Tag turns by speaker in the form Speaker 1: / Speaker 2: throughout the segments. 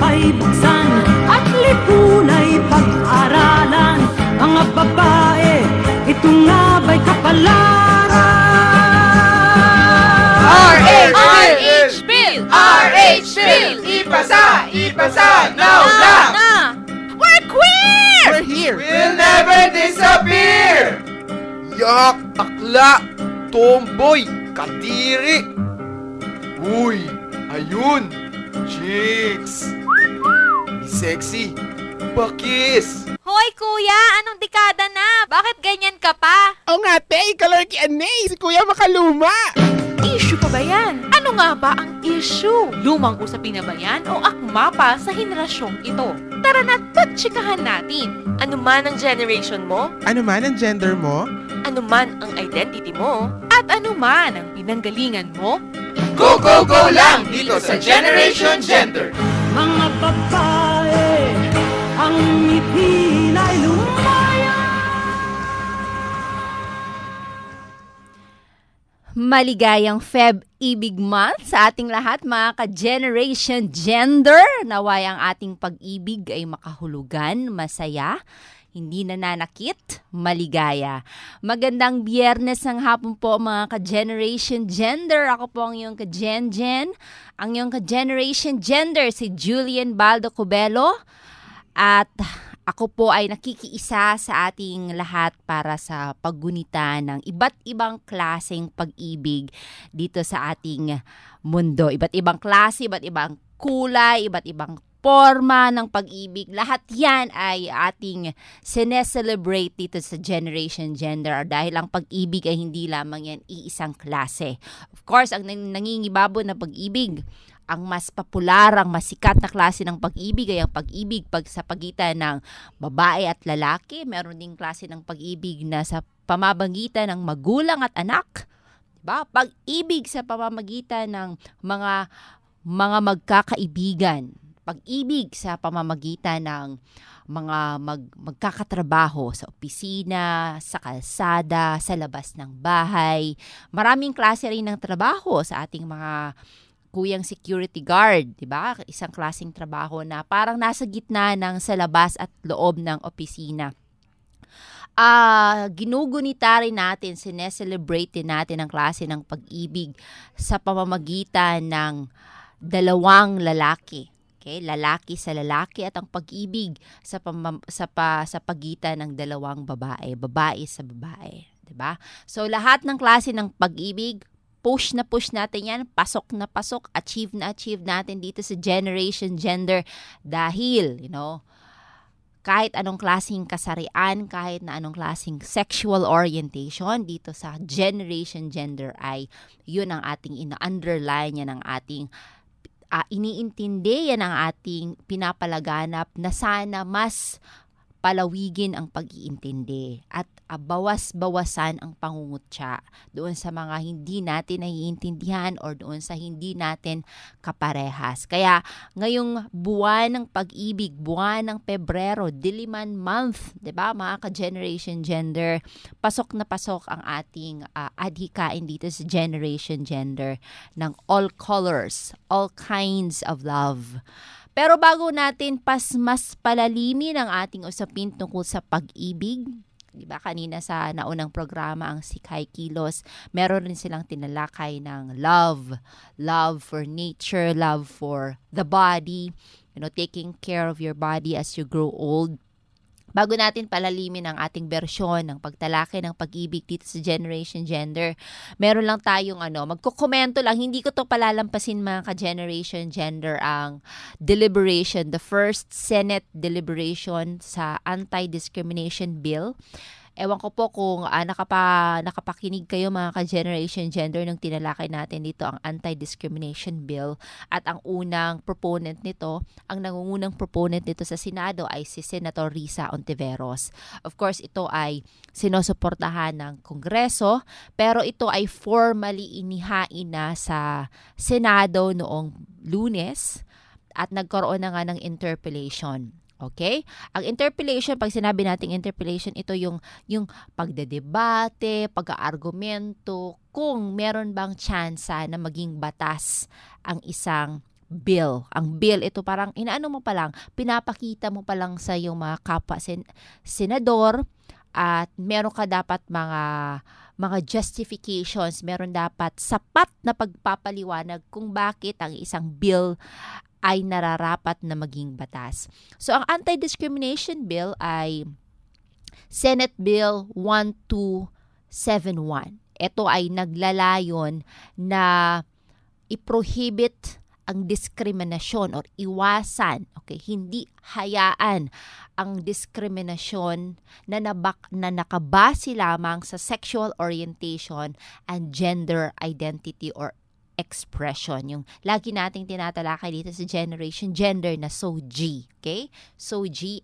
Speaker 1: ay buksan at lipunay pag-aralan. Mga babae, ito nga ba'y kapalaran?
Speaker 2: RH Bill! RH Bill! Ipasa! Now na!
Speaker 3: We're queer!
Speaker 4: We're here!
Speaker 2: We'll never disappear!
Speaker 4: Yak! Akla! Tomboy! Kadiri! Uy! Ayun! Chicks! Sexy! Bakis!
Speaker 3: Hoy kuya, anong dekada na? Bakit ganyan ka pa?
Speaker 5: O nga, te, ikalarki anay, si Kuya Makaluma.
Speaker 3: Issue pa ba yan? Ano nga ba ang issue? Lumang usapin na ba yan o akma pa sa henerasyong ito? Tara na't pagtsikahan natin. Ano man ang generation mo,
Speaker 5: Ano man ang gender mo?
Speaker 3: ano man ang identity mo, at ano man ang pinanggalingan mo,
Speaker 2: Go, go, go lang dito sa Generation Gender!
Speaker 1: Mga babae, ang ngipin ay lumaya.
Speaker 6: Maligayang Feb Ibig Month sa ating lahat mga ka-Generation Gender. Naway ang ating pag-ibig ay makahulugan, masaya, hindi nananakit, maligaya. Magandang Biyernes ng hapon po mga ka-Generation Gender. Ako po ang iyong ka-Gen-Gen. Ang iyong ka-Generation Gender si Julian Baldo Cubelo. At ako po ay nakikiisa sa ating lahat para sa paggunita ng iba't ibang klaseng pag-ibig dito sa ating mundo. Iba't ibang klase, iba't ibang kulay, iba't ibang forma ng pag-ibig. Lahat yan ay ating sineselebrate dito sa Generation Gender dahil ang pag-ibig ay hindi lamang yan iisang klase. Of course, ang nangingibabo na pag-ibig, ang mas popular, ang mas sikat na klase ng pag-ibig ay ang pag-ibig sa pagitan ng babae at lalaki. Meron ding klase ng pag-ibig na sa pamamagitan ng magulang at anak. Diba? Pag-ibig sa pamamagitan ng mga magkakaibigan. Pag-ibig sa pamamagitan ng mga magkakatrabaho sa opisina, sa kalsada, sa labas ng bahay. Maraming klase rin ng trabaho sa ating mga kuyang security guard, di ba? Isang klaseng trabaho na parang nasa gitna ng sa labas at loob ng opisina. Ginugunita rin natin, sineselebrate natin ang klase ng pag-ibig sa pamamagitan ng dalawang lalaki. Okay, lalaki sa lalaki at ang pag-ibig sa pagitan ng dalawang babae, babae sa babae, 'di ba? So lahat ng klase ng pag-ibig, push natin yan, pasok na pasok, achieve natin dito sa Generation Gender dahil, kahit anong klaseng kasarian, kahit na anong klaseng sexual orientation dito sa Generation Gender ay yun ang ating ina-underline, yan ang ating iniintindi, yan ang ating pinapalaganap na sana mas palawigin ang pag-iintindi at bawas-bawasan ang pangungutya doon sa mga hindi natin naiintindihan or doon sa hindi natin kaparehas. Kaya ngayong buwan ng pag-ibig, buwan ng Pebrero, Diliman Month, 'di ba? Mga ka-Generation Gender, pasok na pasok ang ating adhikain dito sa Generation Gender ng all colors, all kinds of love. Pero bago natin mas palalimin ang ating usapin tungkol sa pag-ibig, di ba kanina sa naunang programa ang Sikay Kilos, meron rin silang tinalakay ng love for nature, love for the body, taking care of your body as you grow old. Bago natin palalimin ang ating bersyon ng pagtalakay ng pag-ibig dito sa Generation Gender, meron lang tayong magkukomento lang, hindi ko to palalampasin mga ka-Generation Gender, ang deliberation, the first Senate deliberation sa Anti-Discrimination Bill. Ewan ko po kung nakapakinig kayo mga ka-Generation Gender nung tinalakay natin dito ang Anti-Discrimination Bill at ang unang proponent nito, ang nangungunang proponent nito sa Senado ay si Senator Risa Ontiveros. Of course, ito ay sinusuportahan ng Kongreso pero ito ay formally inihain na sa Senado noong Lunes at nagkaroon na nga ng interpellation. Okay? Ang interpellation, pag sinabi nating interpellation, ito yung pagdedebate, pag-aargumento, kung meron bang tsansa na maging batas ang isang bill. Ang bill, ito parang inaano mo pa lang, pinapakita mo pa lang sa iyong mga kapwa senador at meron ka dapat mga justifications, meron dapat sapat na pagpapaliwanag kung bakit ang isang bill ay nararapat na maging batas. So, ang anti-discrimination bill ay Senate Bill 1271. Ito ay naglalayon na i-prohibit ang diskriminasyon or iwasan, okay, hindi hayaan ang diskriminasyon na nakabase lamang sa sexual orientation and gender identity or expression. Yung lagi nating tinatalakay dito sa generation, gender na SOGIE, okay? SOGIE,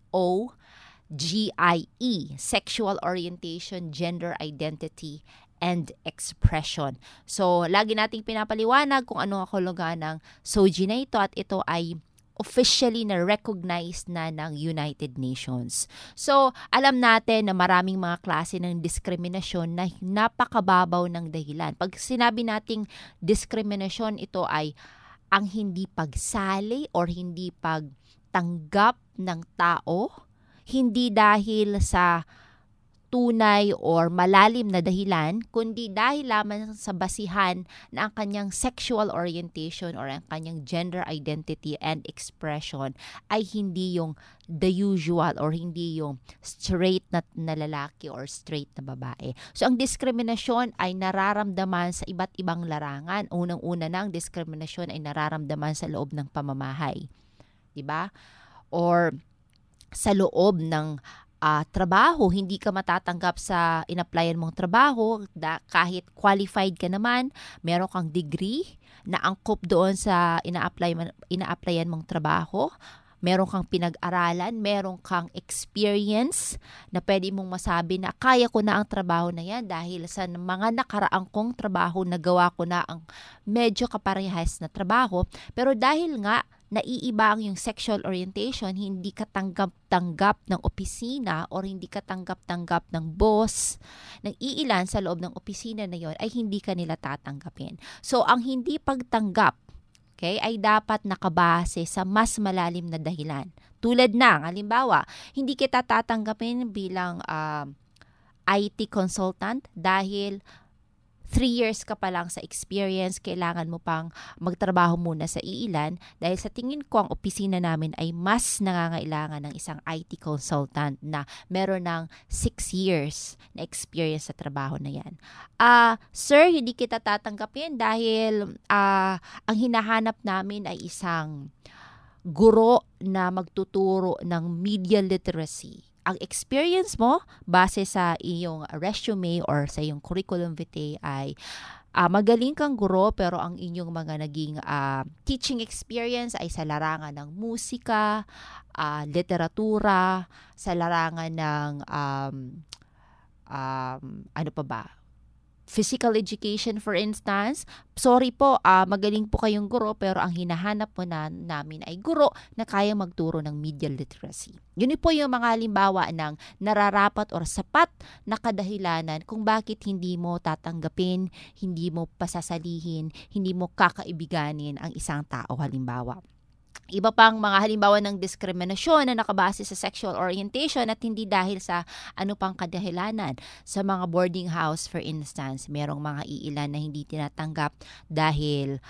Speaker 6: SOGIE, sexual orientation, gender identity, and expression. So, lagi nating pinapaliwanag kung ano ang kahulugan ng SOGIE na ito at ito ay officially na recognized na ng United Nations. So, alam natin na maraming mga klase ng diskriminasyon na napakababaw ng dahilan. Pag sinabi nating diskriminasyon, ito ay ang hindi pagsali or hindi pagtanggap ng tao, hindi dahil sa tunay or malalim na dahilan, kundi dahil lamang sa basihan na ang kanyang sexual orientation or ang kanyang gender identity and expression ay hindi yung the usual or hindi yung straight na lalaki or straight na babae. So, ang diskriminasyon ay nararamdaman sa iba't ibang larangan. Unang-una na, ang diskriminasyon ay nararamdaman sa loob ng pamamahay. Diba? Or sa loob ng trabaho, hindi ka matatanggap sa in-applyan mong trabaho kahit qualified ka naman, meron kang degree na angkop doon sa ina-applyan mong trabaho, meron kang pinag-aralan, meron kang experience na pwede mong masabi na kaya ko na ang trabaho na yan dahil sa mga nakaraang kong trabaho, nagawa ko na ang medyo kaparehas na trabaho. Pero dahil nga naiiba ang yung sexual orientation, hindi ka tanggap-tanggap ng opisina or hindi ka tanggap-tanggap ng boss, ng iilan sa loob ng opisina na yon ay hindi ka nila tatanggapin. So, ang hindi pagtanggap, okay, ay dapat nakabase sa mas malalim na dahilan. Tulad ng, halimbawa, hindi kita tatanggapin bilang IT consultant dahil 3 years ka pa lang sa experience, kailangan mo pang magtrabaho muna sa iilan dahil sa tingin ko ang opisina namin ay mas nangangailangan ng isang IT consultant na meron ng 6 years na experience sa trabaho na yan. Sir, hindi kita tatanggapin dahil ang hinahanap namin ay isang guro na magtuturo ng media literacy. Ang experience mo base sa iyong resume or sa iyong curriculum vitae ay magaling kang guro pero ang inyong mga naging teaching experience ay sa larangan ng musika, literatura, sa larangan ng ano pa ba? Physical education, for instance. Sorry po, magaling po kayong guro pero ang hinahanap po namin ay guro na kaya magturo ng media literacy. Yun po yung mga halimbawa ng nararapat or sapat na kadahilanan kung bakit hindi mo tatanggapin, hindi mo pasasalihin, hindi mo kakaibiganin ang isang tao halimbawa. Iba pang mga halimbawa ng diskriminasyon na nakabase sa sexual orientation at hindi dahil sa ano pang kadahilanan. Sa mga boarding house, for instance, merong mga iilan na hindi tinatanggap dahil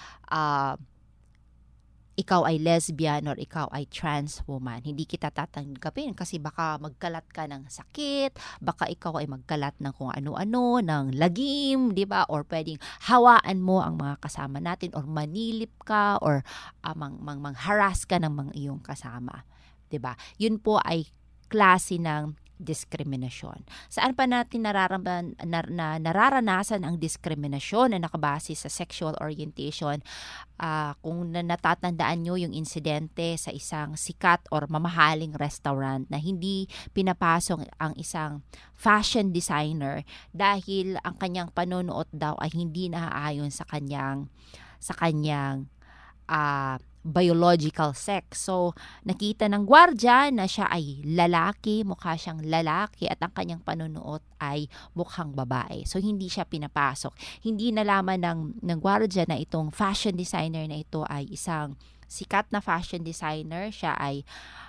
Speaker 6: ikaw ay lesbian or ikaw ay trans woman. Hindi kita tatanggapin kasi baka magkalat ka ng sakit, baka ikaw ay magkalat ng kung ano-ano, ng lagim, di ba? Or pwedeng hawaan mo ang mga kasama natin or manilip ka or mang-harass ka ng mga iyong kasama. Di ba? Yun po ay klase ng diskriminasyon. Saan pa natin nararanasan ang diskriminasyon na nakabase sa sexual orientation? Kung natatandaan nyo yung insidente sa isang sikat or mamahaling restaurant na hindi pinapasok ang isang fashion designer dahil ang kanyang panonood daw ay hindi naaayon sa kanyang biological sex. So, nakita ng gwardya na siya ay lalaki, mukha siyang lalaki at ang kanyang panunuot ay mukhang babae. So, hindi siya pinapasok. Hindi nalaman ng gwardya na itong fashion designer na ito ay isang sikat na fashion designer. Siya ay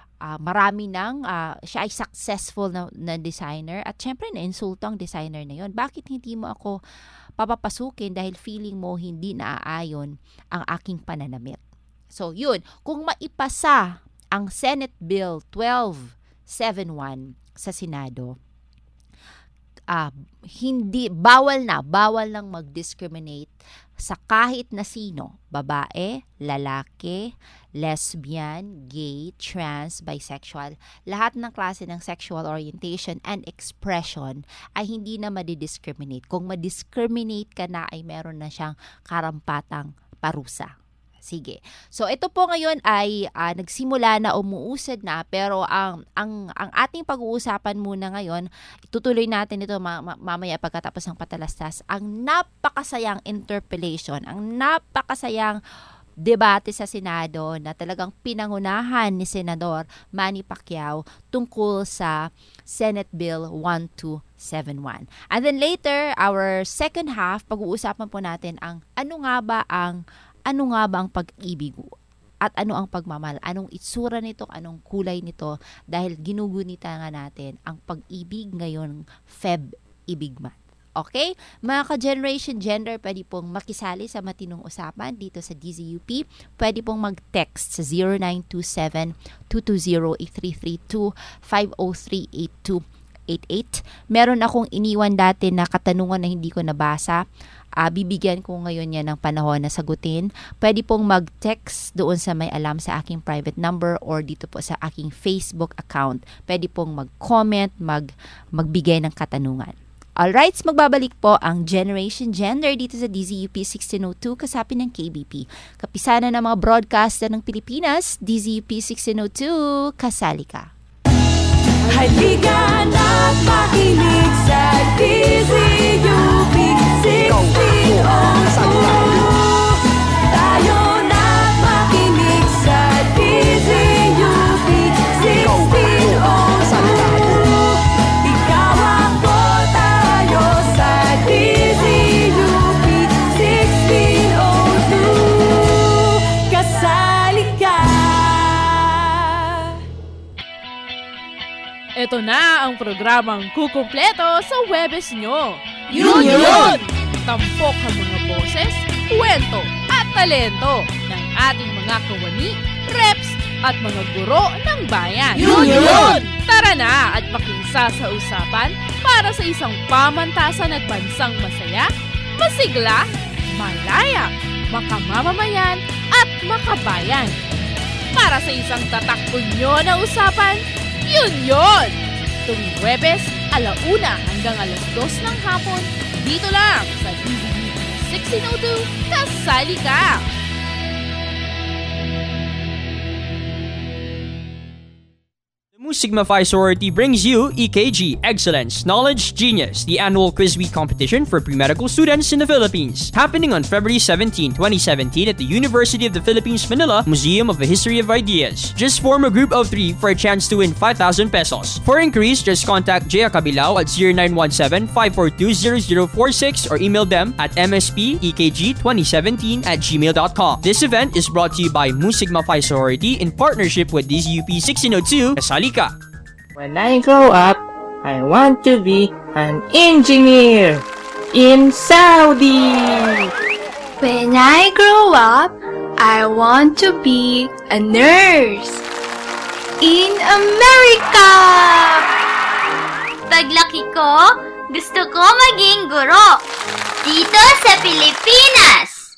Speaker 6: siya ay successful na designer at syempre na-insulto ang designer na yon. Bakit hindi mo ako papapasukin dahil feeling mo hindi naaayon ang aking pananamit? So, yun. Kung maipasa ang Senate Bill 1271 sa Senado, bawal nang mag-discriminate sa kahit na sino, babae, lalaki, lesbian, gay, trans, bisexual, lahat ng klase ng sexual orientation and expression ay hindi na madidiscriminate. Kung madiscriminate ka na ay meron na siyang karampatang parusa. Sige. So, ito po ngayon ay nagsimula na, umuusad na, pero ang ating pag-uusapan muna ngayon, itutuloy natin ito mamaya pagkatapos ng patalastas, ang napakasayang interpellation, ang napakasayang debate sa Senado na talagang pinangunahan ni Senador Manny Pacquiao tungkol sa Senate Bill 1271. And then later, our second half, pag-uusapan po natin ang ano nga ba ang pag-ibig at ano ang pagmamahal, anong itsura nito, anong kulay nito, dahil ginugunita nga natin ang pag-ibig ngayon Feb Ibig Month. Okay? Mga ka-Generation Gender, pwede pong makisali sa matinong usapan dito sa DZUP. Pwede pong mag-text sa 0927-220-8332, 503-8288. Meron akong iniwan dati na katanungan na hindi ko nabasa. Bibigyan ko ngayon yan ng panahon na sagutin. Pwede pong mag-text doon sa may alam sa aking private number or dito po sa aking Facebook account. Pwede pong mag-comment, magbigay ng katanungan. Alright, magbabalik po ang Generation Gender dito sa DZUP 1602 kasapi ng KBP. Kapisanan ng mga broadcaster ng Pilipinas, DZUP 1602, kasali ka.
Speaker 1: Halika na't makinig sa DZUP 1602. Tayo na't makinig sa DZUP 1602. Ikaw ako, tayo sa DZUP 1602. Kasali ka.
Speaker 3: Ito na ang programang kukumpleto sa Webes nyo.
Speaker 2: Yun!
Speaker 3: Tampok ang mga boses, kwento at talento ng ating mga kawani, reps at mga guro ng bayan.
Speaker 2: Yun!
Speaker 3: Tara na at makinsa sa usapan para sa isang pamantasan at bansang masaya, masigla, malaya, makamamamayan at makabayan. Para sa isang tatakbo-nyo na usapan, yun! Tuwing Huwebes, 1:00 hanggang 2:00 ng hapon, dito lang sa DZUP 1602, kasali ka!
Speaker 7: Mu Sigma Phi sorority brings you EKG Excellence Knowledge Genius, the annual quiz week competition for pre-medical students in the Philippines. Happening on February 17, 2017 at the University of the Philippines, Manila, Museum of the History of Ideas. Just form a group of 3 for a chance to win 5,000 pesos. For inquiries, just contact Jaya Cabilao at 0917-542-0046 or email them at mspekg2017@gmail.com. This event is brought to you by Mu Sigma Phi sorority in partnership with DZUP 1602, Kasali ka.
Speaker 8: When I grow up, I want to be an engineer in Saudi.
Speaker 9: When I grow up, I want to be a nurse in America.
Speaker 10: Paglaki ko, gusto ko maging guro dito sa Pilipinas.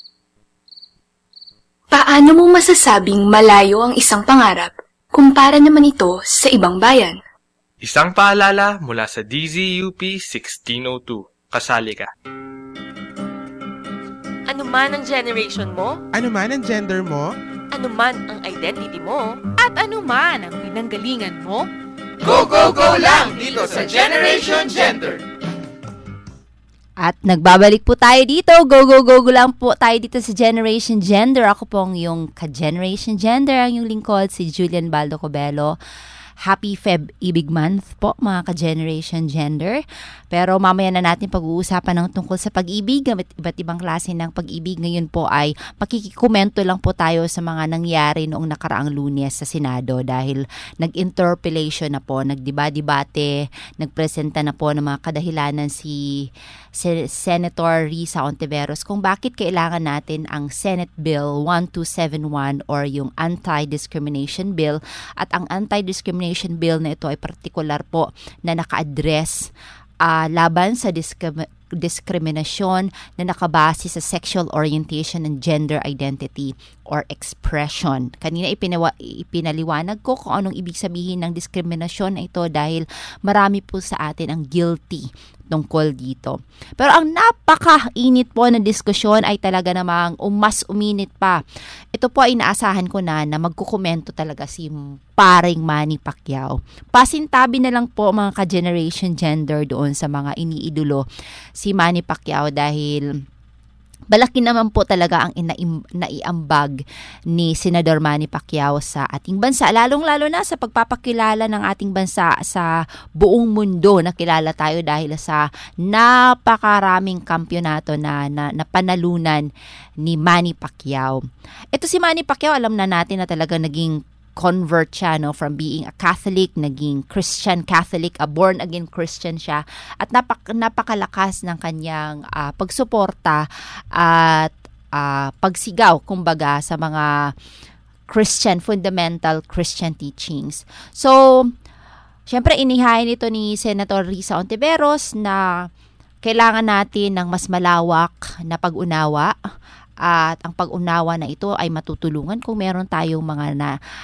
Speaker 9: Paano mo masasabing malayo ang isang pangarap kumpara naman ito sa ibang bayan?
Speaker 11: Isang paalala mula sa DZUP 1602. Kasali ka.
Speaker 3: Ano man ang generation mo,
Speaker 5: Ano man ang gender mo,
Speaker 3: ano man ang identity mo, at ano man ang pinanggalingan mo,
Speaker 2: Go, go, go lang dito sa Generation Gender!
Speaker 6: At nagbabalik po tayo dito. Go, go, go, go lang po tayo dito sa Generation Gender. Ako pong yung ka-Generation Gender, ang yung lingkod, si Julian Baldo Cobelo. Happy Feb Ibig Month po, mga ka-Generation Gender. Pero mamaya na natin pag-uusapan ng tungkol sa pag-ibig, iba't ibang klase ng pag-ibig. Ngayon po ay makikikomento lang po tayo sa mga nangyari noong nakaraang Lunes sa Senado dahil nag-interpellation na po, nagdiba-debate, nagpresenta na po ng mga kadahilanan si Senator Risa Ontiveros kung bakit kailangan natin ang Senate Bill 1271 or yung Anti-Discrimination Bill. At ang Anti-Discrimination Bill na ito ay partikular po na naka-address laban sa diskriminasyon na nakabase sa sexual orientation and gender identity or expression. Kanina ipinaliwanag ko kung anong ibig sabihin ng diskriminasyon na ito dahil marami po sa atin ang guilty tungkol dito. Pero ang napaka-init po na diskusyon ay talaga namang mas uminit pa. Ito po ay inaasahan ko na magkukomento talaga si paring Manny Pacquiao. Pasintabi na lang po mga ka-Generation Gender doon sa mga iniidolo si Manny Pacquiao dahil balaki naman po talaga ang naiambag ni Senador Manny Pacquiao sa ating bansa, lalong-lalo na sa pagpapakilala ng ating bansa sa buong mundo. Nakilala tayo dahil sa napakaraming kampyonato na panalunan ni Manny Pacquiao. Ito si Manny Pacquiao, alam na natin na talaga naging convert siya, no, from being a Catholic, naging Christian Catholic, a born-again Christian siya, at napakalakas ng kanyang pagsuporta at pagsigaw, kumbaga, sa mga fundamental Christian teachings. So, syempre, inihain ito ni Senator Risa Ontiveros na kailangan natin ng mas malawak na pag-unawa. At ang pag-unawa na ito ay matutulungan kung meron tayong mga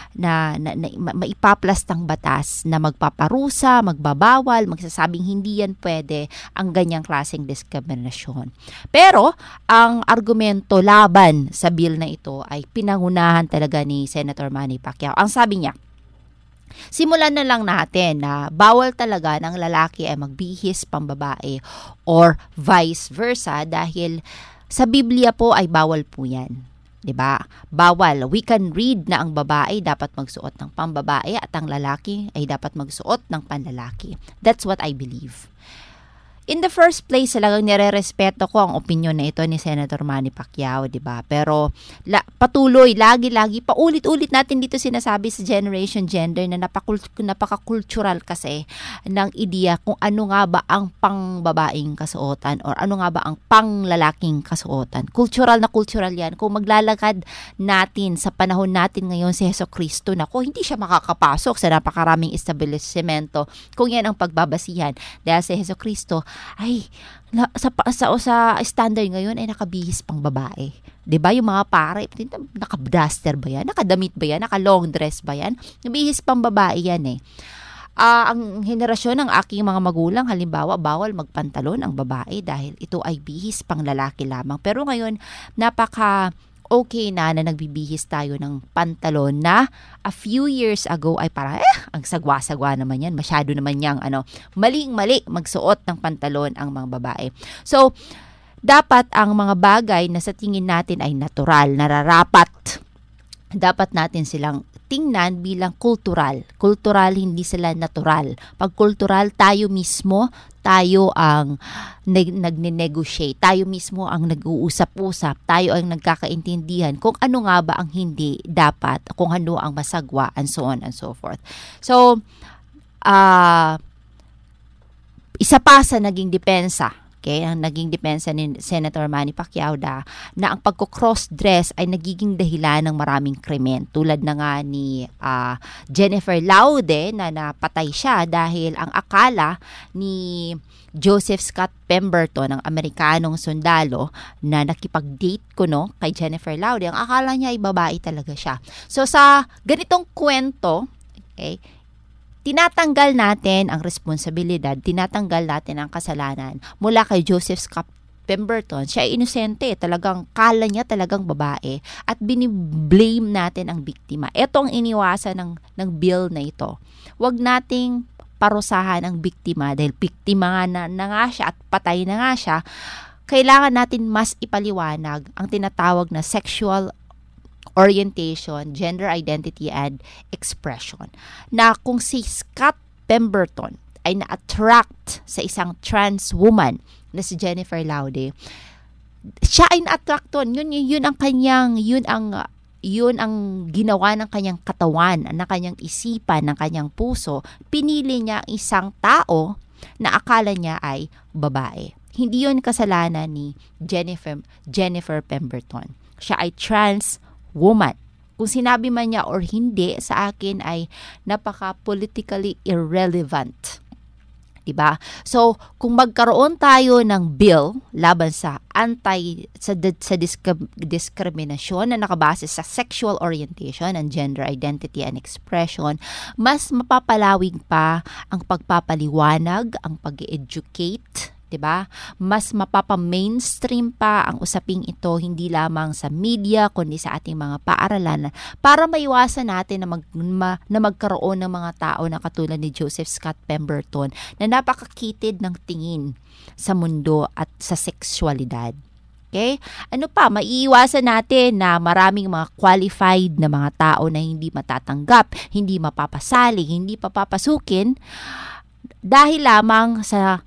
Speaker 6: maipaplastang batas na magpaparusa, magbabawal, magsasabing hindi yan pwede ang ganyang klaseng diskriminasyon. Pero ang argumento laban sa bill na ito ay pinangunahan talaga ni Senator Manny Pacquiao. Ang sabi niya, simulan na lang natin na bawal talaga ng lalaki ay magbihis pambabae or vice versa dahil sa Biblia po ay bawal po yan. 'Di ba? Bawal. We can read na ang babae dapat magsuot ng pambabae at ang lalaki ay dapat magsuot ng panlalaki. That's what I believe. In the first place, talagang nire-respeto ko ang opinion na ito ni Senator Manny Pacquiao, 'di ba? Pero patuloy, lagi-lagi, paulit-ulit natin dito sinasabi sa Generation Gender na napaka-cultural kasi ng ideya kung ano nga ba ang pang-babaeng kasuotan or ano nga ba ang pang-lalaking kasuotan. Cultural na cultural yan. Kung maglalakad natin sa panahon natin ngayon si Jesucristo, nako, hindi siya makakapasok sa napakaraming establishmento kung yan ang pagbabasihan. Dahil si Jesucristo ay sa standard ngayon ay nakabihis pang babae. 'Di ba? Yung mga pare, naka-duster ba yan? Nakadamit ba yan? Naka-long dress ba yan? Nabihis pang babae yan eh. Ang henerasyon ng aking mga magulang, halimbawa, bawal magpantalon ang babae dahil ito ay bihis pang lalaki lamang. Pero ngayon, okay na nagbibihis tayo ng pantalon na a few years ago ay parang ang sagwa-sagwa naman yan, masyado naman yang maling-mali magsuot ng pantalon ang mga babae. So, dapat ang mga bagay na sa tingin natin ay natural, nararapat, dapat natin silang tingnan bilang kultural. Kultural, hindi sila natural. Pag kultural, tayo mismo, tayo ang nagne-negotiate. Tayo mismo ang nag-uusap-usap. Tayo ang nagkakaintindihan kung ano nga ba ang hindi dapat, kung ano ang masagwa, and so on and so forth. So, isa pa sa naging depensa, okay, ang naging depensa ni Senator Manny Pacquiao na ang pagko-cross-dress ay nagiging dahilan ng maraming krimen. Tulad na nga ni Jennifer Laude na napatay siya dahil ang akala ni Joseph Scott Pemberton, ang Amerikanong sundalo na nakipag-date kay Jennifer Laude, ang akala niya ay babae talaga siya. So sa ganitong kwento, okay, tinatanggal natin ang responsibilidad, tinatanggal natin ang kasalanan mula kay Joseph Scott Pemberton. Siya ay inosente, talagang kala niya talagang babae at biniblame natin ang biktima. Ito ang iniwasan ng bill na ito. Huwag nating parusahan ang biktima dahil biktima nga na nga siya at patay na nga siya, kailangan natin mas ipaliwanag ang tinatawag na sexual orientation, gender identity, and expression. Na kung si Scott Pemberton ay na-attract sa isang trans woman na si Jennifer Laude, siya ay na-attract doon. Yun ang ginawa ng kanyang katawan, ng kanyang isipan, ng kanyang puso. Pinili niya isang tao na akala niya ay babae. Hindi yun kasalanan ni Jennifer Pemberton. Siya ay trans woman. Kung sinabi man niya or hindi, sa akin ay napaka-politically irrelevant. Diba? So, kung magkaroon tayo ng bill laban sa diskriminasyon na nakabase sa sexual orientation and gender identity and expression, mas mapapalawig pa ang pagpapaliwanag, ang pag-educate, diba? Mas mapapa-mainstream pa ang usaping ito, hindi lamang sa media, kundi sa ating mga paaralan, para maiwasan natin na magkaroon ng mga tao na katulad ni Joseph Scott Pemberton na napakakitid ng tingin sa mundo at sa sexualidad. Okay? Ano pa, maiiwasan natin na maraming mga qualified na mga tao na hindi matatanggap, hindi mapapasali, hindi papapasukin dahil lamang sa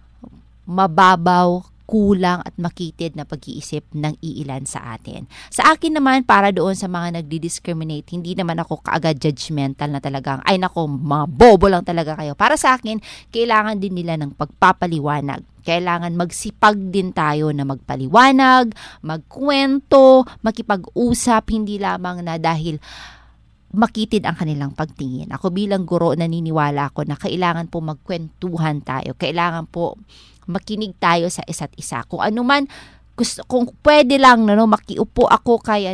Speaker 6: mababaw, kulang at makitid na pag-iisip ng iilan sa atin. Sa akin naman, para doon sa mga nagdi-discriminate, hindi naman ako kaagad judgmental na talagang, ay nako, mga bobo lang talaga kayo. Para sa akin, kailangan din nila ng pagpapaliwanag. Kailangan magsipag din tayo na magpaliwanag, magkwento, makipag-usap, hindi lamang na dahil makitid ang kanilang pagtingin. Ako bilang guro, naniniwala ako na kailangan po magkwentuhan tayo. Kailangan po makinig tayo sa isa't isa. Kung ano man, kung pwede lang, makiupo ako kay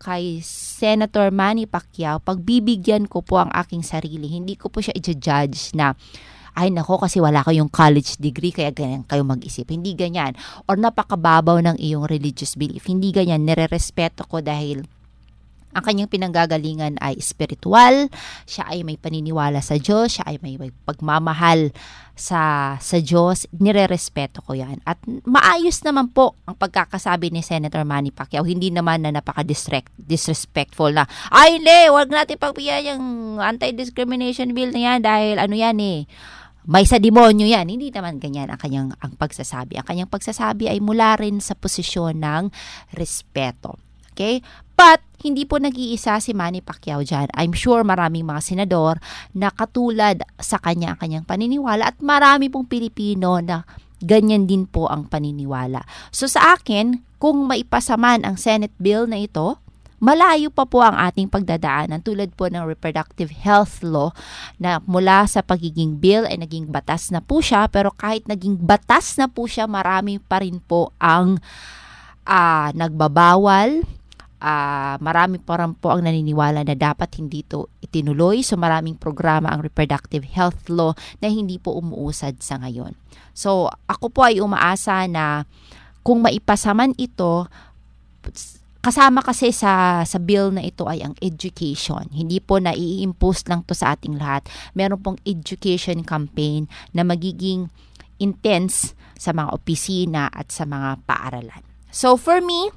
Speaker 6: Senator Manny Pacquiao, pagbibigyan ko po ang aking sarili. Hindi ko po siya i-judge na, ay nako, kasi wala kayong college degree, kaya ganyan kayo mag-isip. Hindi ganyan. Or napakababaw ng iyong religious belief. Hindi ganyan. Nire-respeto ko dahil ang kanyang pinanggagalingan ay spiritual, siya ay may paniniwala sa Diyos, siya ay may pagmamahal sa Diyos, nire-respeto ko yan. At maayos naman po ang pagkakasabi ni Senator Manny Pacquiao, hindi naman na napaka-disrespectful na, ay hindi, wag natin pagpiyan yung anti-discrimination bill na yan dahil ano yan may sa demonyo yan. Hindi naman ganyan ang pagsasabi. Ang kanyang pagsasabi ay mula rin sa posisyon ng respeto. Okay? But, hindi po nag-iisa si Manny Pacquiao dyan. I'm sure maraming mga senador na katulad sa kanya ang kanyang paniniwala at marami pong Pilipino na ganyan din po ang paniniwala. So sa akin, kung maipasaman ang Senate bill na ito, malayo pa po ang ating pagdadaanan tulad po ng reproductive health law na mula sa pagiging bill ay naging batas na po siya, pero kahit naging batas na po siya, marami pa rin po ang nagbabawal. Marami pa rin po ang naniniwala na dapat hindi ito itinuloy. So maraming programa ang reproductive health law na hindi po umuusad sa ngayon. So ako po ay umaasa na kung maipasaman ito, kasama kasi sa bill na ito ay ang education. Hindi po na i-impose lang to sa ating lahat. Meron pong education campaign na magiging intense sa mga opisina at sa mga paaralan. So for me,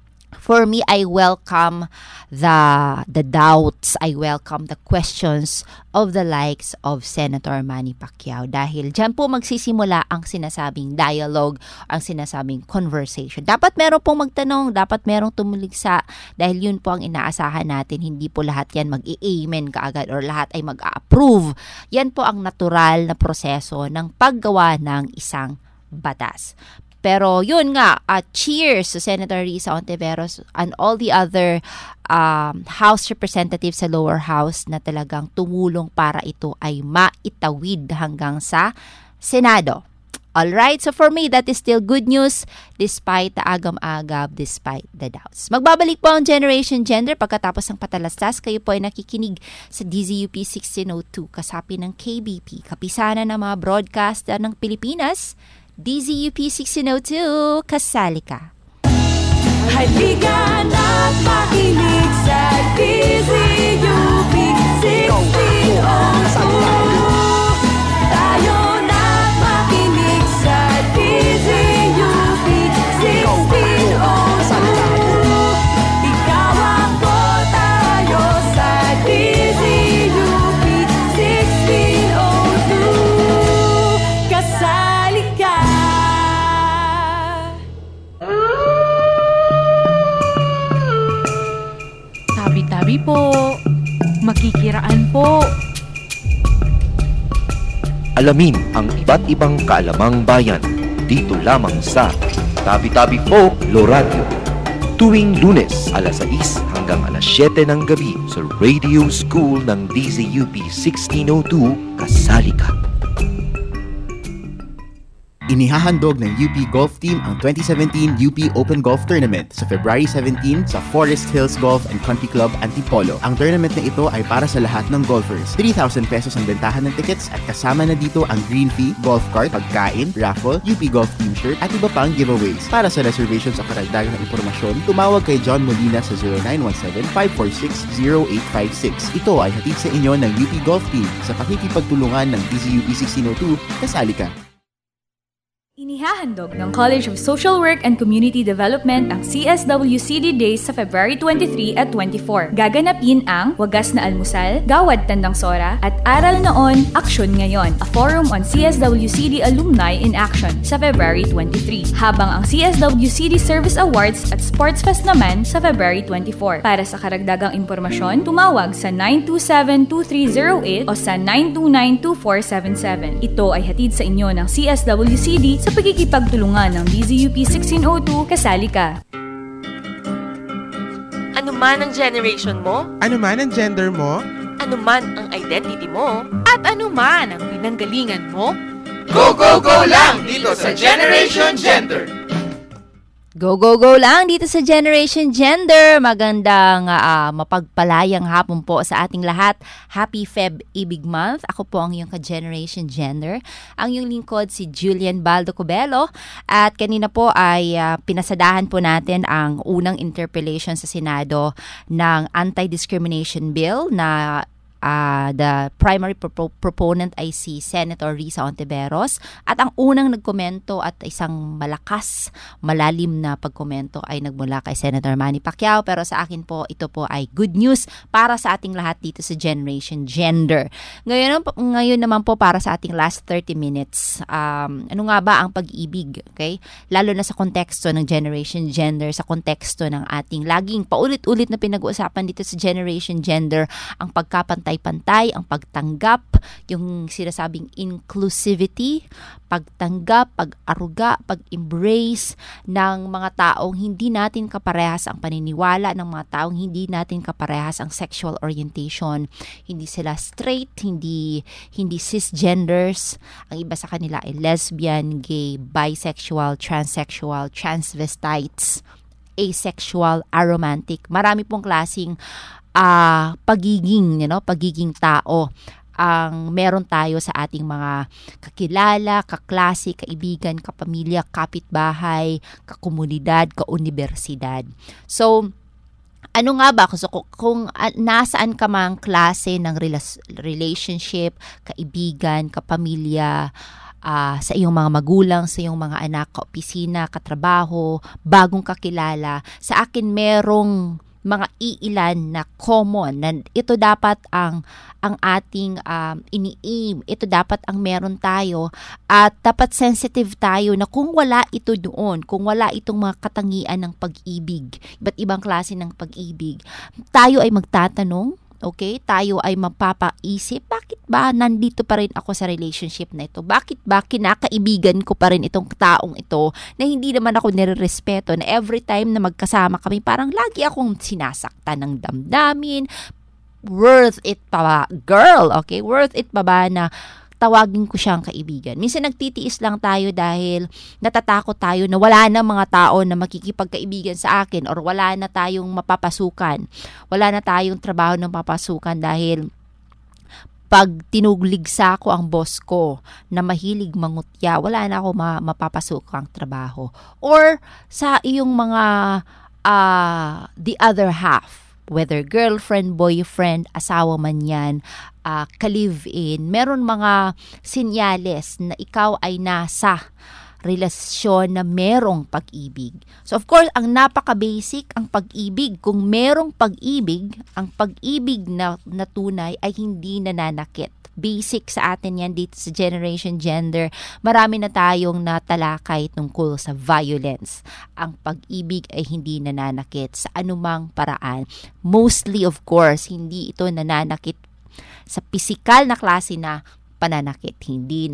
Speaker 6: I welcome the doubts. I welcome the questions of the likes of Senator Manny Pacquiao. Dahil dyan po magsisimula ang sinasabing dialogue, ang sinasabing conversation. Dapat meron pong magtanong, dapat merong tumuligsa. Dahil yun po ang inaasahan natin. Hindi po lahat yan mag-i-amen kaagad or lahat ay mag-a-approve. Yan po ang natural na proseso ng paggawa ng isang batas. Pero yun nga, cheers to Senator Risa Ontiveros and all the other House representatives sa lower house na talagang tumulong para ito ay maitawid hanggang sa Senado. Alright, so for me, that is still good news despite the agam-agab, despite the doubts. Magbabalik po ang Generation Gender pagkatapos ng patalastas. Kayo po ay nakikinig sa DZUP 1602, kasapi ng KBP, kapisanan ng mga broadcaster ng Pilipinas. DZUP 1602, kasali ka.
Speaker 1: Halika na't makinig sa DZUP 1602. Tayo Sorry po. Makikiraan po.
Speaker 12: Alamin ang iba't ibang kaalamang bayan dito lamang sa Tabi-Tabi Folklore Radio. Tuwing Lunes, alas 6 hanggang alas 7 ng gabi sa Radio School ng DZUP 1602, Kasali Ka.
Speaker 5: Inihahandog ng UP Golf Team ang 2017 UP Open Golf Tournament sa February 17 sa Forest Hills Golf and Country Club, Antipolo. Ang tournament na ito ay para sa lahat ng golfers. 3,000 pesos ang bentahan ng tickets at kasama na dito ang green fee, golf cart, pagkain, raffle, UP Golf Team shirt at iba pang giveaways. Para sa reservations o karagdagang impormasyon, tumawag kay John Molina sa 0917-546-0856. Ito ay hatid sa inyo ng UP Golf Team sa pakikipagtulungan ng DZUP 1602. Kasali ka!
Speaker 9: Inihahandog ng College of Social Work and Community Development ang CSWCD Days sa February 23 at 24. Gaganapin ang Wagas na Almusal, Gawad Tandang Sora, at Aral Noon, Aksyon Ngayon, a forum on CSWCD alumni in action sa February 23. Habang ang CSWCD Service Awards at Sports Fest naman sa February 24. Para sa karagdagang impormasyon, tumawag sa 927-2308 o sa 929-2477. Ito ay hatid sa inyo ng CSWCD sa pagkikipagtulungan ng DZUP 1602, Kasali Ka.
Speaker 13: Ano man ang generation mo,
Speaker 5: Ano man ang gender mo,
Speaker 13: ano man ang identity mo,
Speaker 3: At ano man ang pinanggalingan mo,
Speaker 2: Go, go, go lang dito sa Generation Gender!
Speaker 6: Go, go, go lang dito sa Generation Gender. Magandang mapagpalayang hapon po sa ating lahat. Happy Feb Ibig Month. Ako po ang iyong ka-Generation Gender. Ang iyong lingkod si Julian Baldo Cubelo. At kanina po ay pinasadahan po natin ang unang interpellation sa Senado ng Anti-Discrimination Bill na the primary proponent ay si Senator Risa Ontiveros at ang unang nagkomento at isang malalim na pagkomento ay nagmula kay Senator Manny Pacquiao, pero sa akin po ito po ay good news para sa ating lahat dito sa Generation Gender. Ngayon naman po para sa ating last 30 minutes, ano nga ba ang pag-ibig? Okay? Lalo na sa konteksto ng Generation Gender, sa konteksto ng ating laging paulit-ulit na pinag-uusapan dito sa Generation Gender, ang pagkapantay ang pagtanggap, yung sinasabing inclusivity, pagtanggap, pag-aruga, pag-embrace ng mga taong hindi natin kaparehas ang paniniwala, ng mga taong hindi natin kaparehas ang sexual orientation. Hindi sila straight, hindi cisgenders. Ang iba sa kanila ay lesbian, gay, bisexual, transsexual, transvestites, asexual, aromantic. Marami pong klaseng pagiging tao ang meron tayo sa ating mga kakilala, kaklase, kaibigan, kapamilya, kapitbahay, kakomunidad, kaunibersidad. So, ano nga ba? Kung nasaan ka mang klase ng relationship, kaibigan, kapamilya, sa iyong mga magulang, sa iyong mga anak, kaopisina, katrabaho, bagong kakilala, sa akin merong mga iilan na common na ito dapat ang ating ini-aim, ito dapat ang meron tayo at dapat sensitive tayo na kung wala ito doon, kung wala itong mga katangian ng pag-ibig, iba't ibang klase ng pag-ibig, tayo ay magtatanong. Okay? Tayo ay mapapaisip, bakit ba nandito pa rin ako sa relationship na ito? Bakit ba kinakaibigan ko pa rin itong taong ito na hindi naman ako nirerespeto, na every time na magkasama kami, parang lagi akong sinasaktan ng damdamin? Worth it pa ba? Girl, okay? Worth it pa ba na tawagin ko siyang kaibigan? Minsan nagtitiis lang tayo dahil natatakot tayo na wala na mga tao na makikipagkaibigan sa akin or wala na tayong mapapasukan. Wala na tayong trabaho na mapapasukan dahil pag tinugligsa ko ang boss ko na mahilig mangutya, wala na ako mapapasukang trabaho. Or sa iyong mga the other half, whether girlfriend, boyfriend, asawa man yan, ka-live-in, meron mga sinyales na ikaw ay nasa relasyon na merong pag-ibig. So of course, ang napaka-basic, ang pag-ibig, kung merong pag-ibig, ang pag-ibig na tunay ay hindi nananakit. Basic sa atin yan dito sa Generation Gender. Marami na tayong natalakay tungkol sa violence. Ang pag-ibig ay hindi nananakit sa anumang paraan. Mostly, of course, hindi ito nananakit sa pisikal na klase na pananakit. Hindi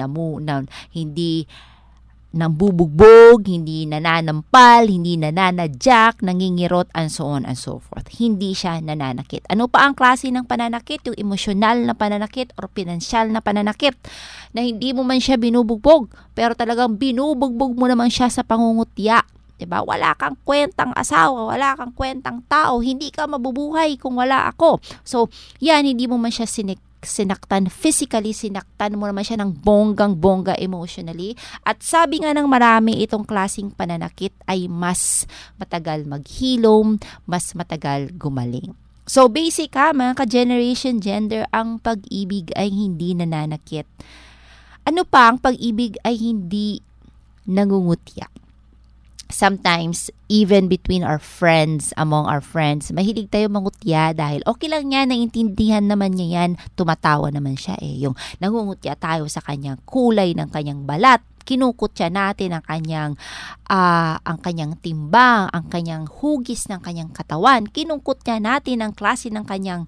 Speaker 6: nambubugbog, hindi nananampal, hindi nananadyak, nangingirot, and so on and so forth. Hindi siya nananakit. Ano pa ang klase ng pananakit? Yung emosyonal na pananakit or pinansyal na pananakit na hindi mo man siya binubugbog, pero talagang binubugbog mo naman siya sa pangungutya. Diba? Wala kang kwentang asawa, wala kang kwentang tao, hindi ka mabubuhay kung wala ako. So, yan, hindi mo man siya sinaktan physically, sinaktan mo naman siya ng bonggang-bongga emotionally. At sabi nga ng marami, itong klaseng pananakit ay mas matagal maghilom, mas matagal gumaling. So basic mga ka-Generation Gender, ang pag-ibig ay hindi nananakit. Ano pa, ang pag-ibig ay hindi nangungutya. Sometimes, even between our friends, among our friends, mahilig tayo mangutya dahil okay lang yan, naiintindihan naman niya yan, tumatawa naman siya Yung nangungutya tayo sa kanyang kulay ng kanyang balat, kinukutya natin ang kanyang timbang, ang kanyang hugis ng kanyang katawan, kinukutya natin ang klase ng kanyang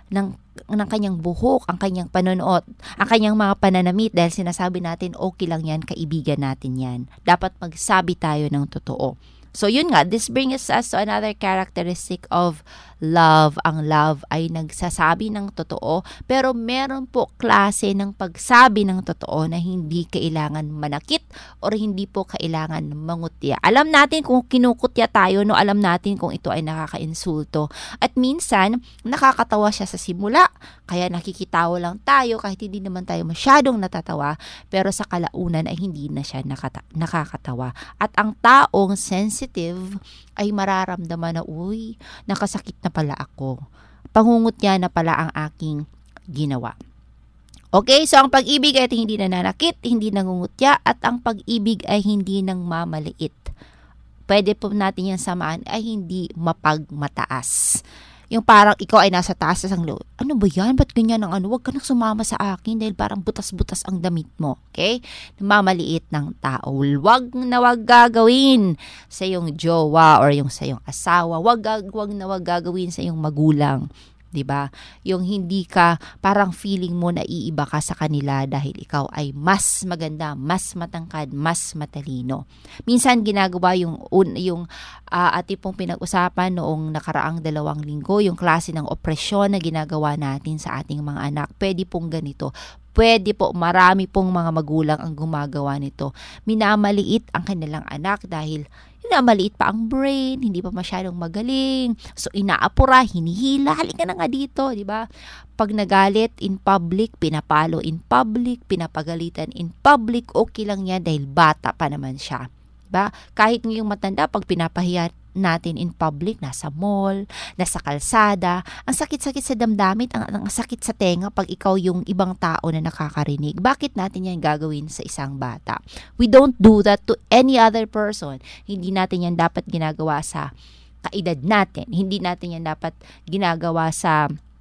Speaker 6: buhok, ang kanyang panonood, ang kanyang mga pananamit dahil sinasabi natin okay lang yan, kaibigan natin yan. Dapat magsabi tayo ng totoo. So yun nga, this brings us to another characteristic of love. Ang love ay nagsasabi ng totoo, pero meron po klase ng pagsabi ng totoo na hindi kailangan manakit or hindi po kailangan mangutya. Alam natin kung kinukutya tayo, no, alam natin kung ito ay nakaka-insulto. At minsan, nakakatawa siya sa simula, kaya nakikitawa lang tayo kahit hindi naman tayo masyadong natatawa, pero sa kalaunan ay hindi na siya nakakatawa. At ang taong sensitive ay mararamdaman na, uy, nakasakit na pala ako. Pangungutya na pala ang aking ginawa. Okay, so ang pag-ibig ay hindi nananakit, hindi nangungutya, at ang pag-ibig ay hindi nang mamaliit. Pwede po natin yan samaan ay hindi mapagmataas. Yung parang ikaw ay nasa taas ng loob. Ano ba yan? Ba't ganyan ang ano? Huwag ka nang sumama sa akin dahil parang butas-butas ang damit mo. Okay? Mamaliit ng tao. Huwag na huwag gagawin sa iyong jowa or yung sa iyong asawa. Huwag na huwag gagawin sa iyong magulang. Diba? Yung hindi ka, parang feeling mo na iiba ka sa kanila dahil ikaw ay mas maganda, mas matangkad, mas matalino. Minsan ginagawa yung ati pong pinag-usapan noong nakaraang 2 linggo, yung klase ng opresyon na ginagawa natin sa ating mga anak. Pwede pong ganito. Pwede po, marami pong mga magulang ang gumagawa nito. Minamaliit ang kanilang anak dahil maliit pa ang brain, hindi pa masyadong magaling. So, inaapura, hinihila, halika na nga dito, di ba? Pag nagalit in public, pinapalo in public, pinapagalitan in public, okay lang yan dahil bata pa naman siya. Diba? Kahit ngayong matanda, pag pinapahiya natin in public, nasa mall, nasa kalsada, ang sakit-sakit sa damdamin, ang sakit sa tenga pag ikaw yung ibang tao na nakakarinig. Bakit natin yan gagawin sa isang bata? We don't do that to any other person. Hindi natin yan dapat ginagawa sa kaedad natin. Hindi natin yan dapat ginagawa sa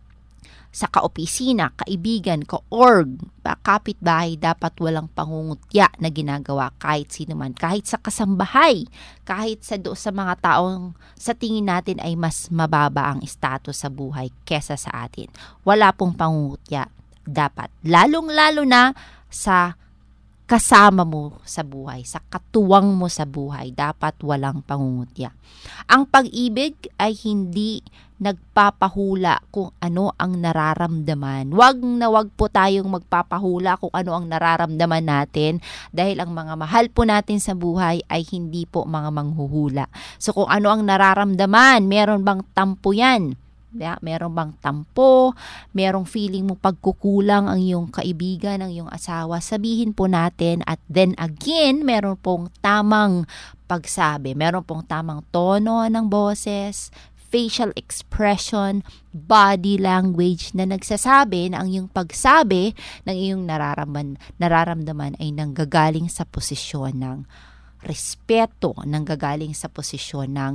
Speaker 6: kaopisina, kaibigan, ka-org, kapitbahay, dapat walang pangungutya na ginagawa kahit sino man, kahit sa kasambahay, kahit sa mga taong sa tingin natin ay mas mababa ang status sa buhay kesa sa atin. Wala pong pangungutya dapat. Lalong-lalo na sa kasama mo sa buhay, sa katuwang mo sa buhay, dapat walang pangungutya. Ang pag-ibig ay hindi nagpapahula kung ano ang nararamdaman. Wag po tayong magpapahula kung ano ang nararamdaman natin dahil ang mga mahal po natin sa buhay ay hindi po mga manghuhula. So kung ano ang nararamdaman, meron bang tampo yan? Meron bang tampo? Merong feeling mo pagkukulang ang iyong kaibigan, ang iyong asawa? Sabihin po natin at then again, meron pong tamang pagsabi. Meron pong tamang tono ng boses, facial expression, body language na nagsasabi na ang iyong pagsabi ng iyong nararamdaman ay nanggagaling sa posisyon ng respeto, nanggagaling sa posisyon ng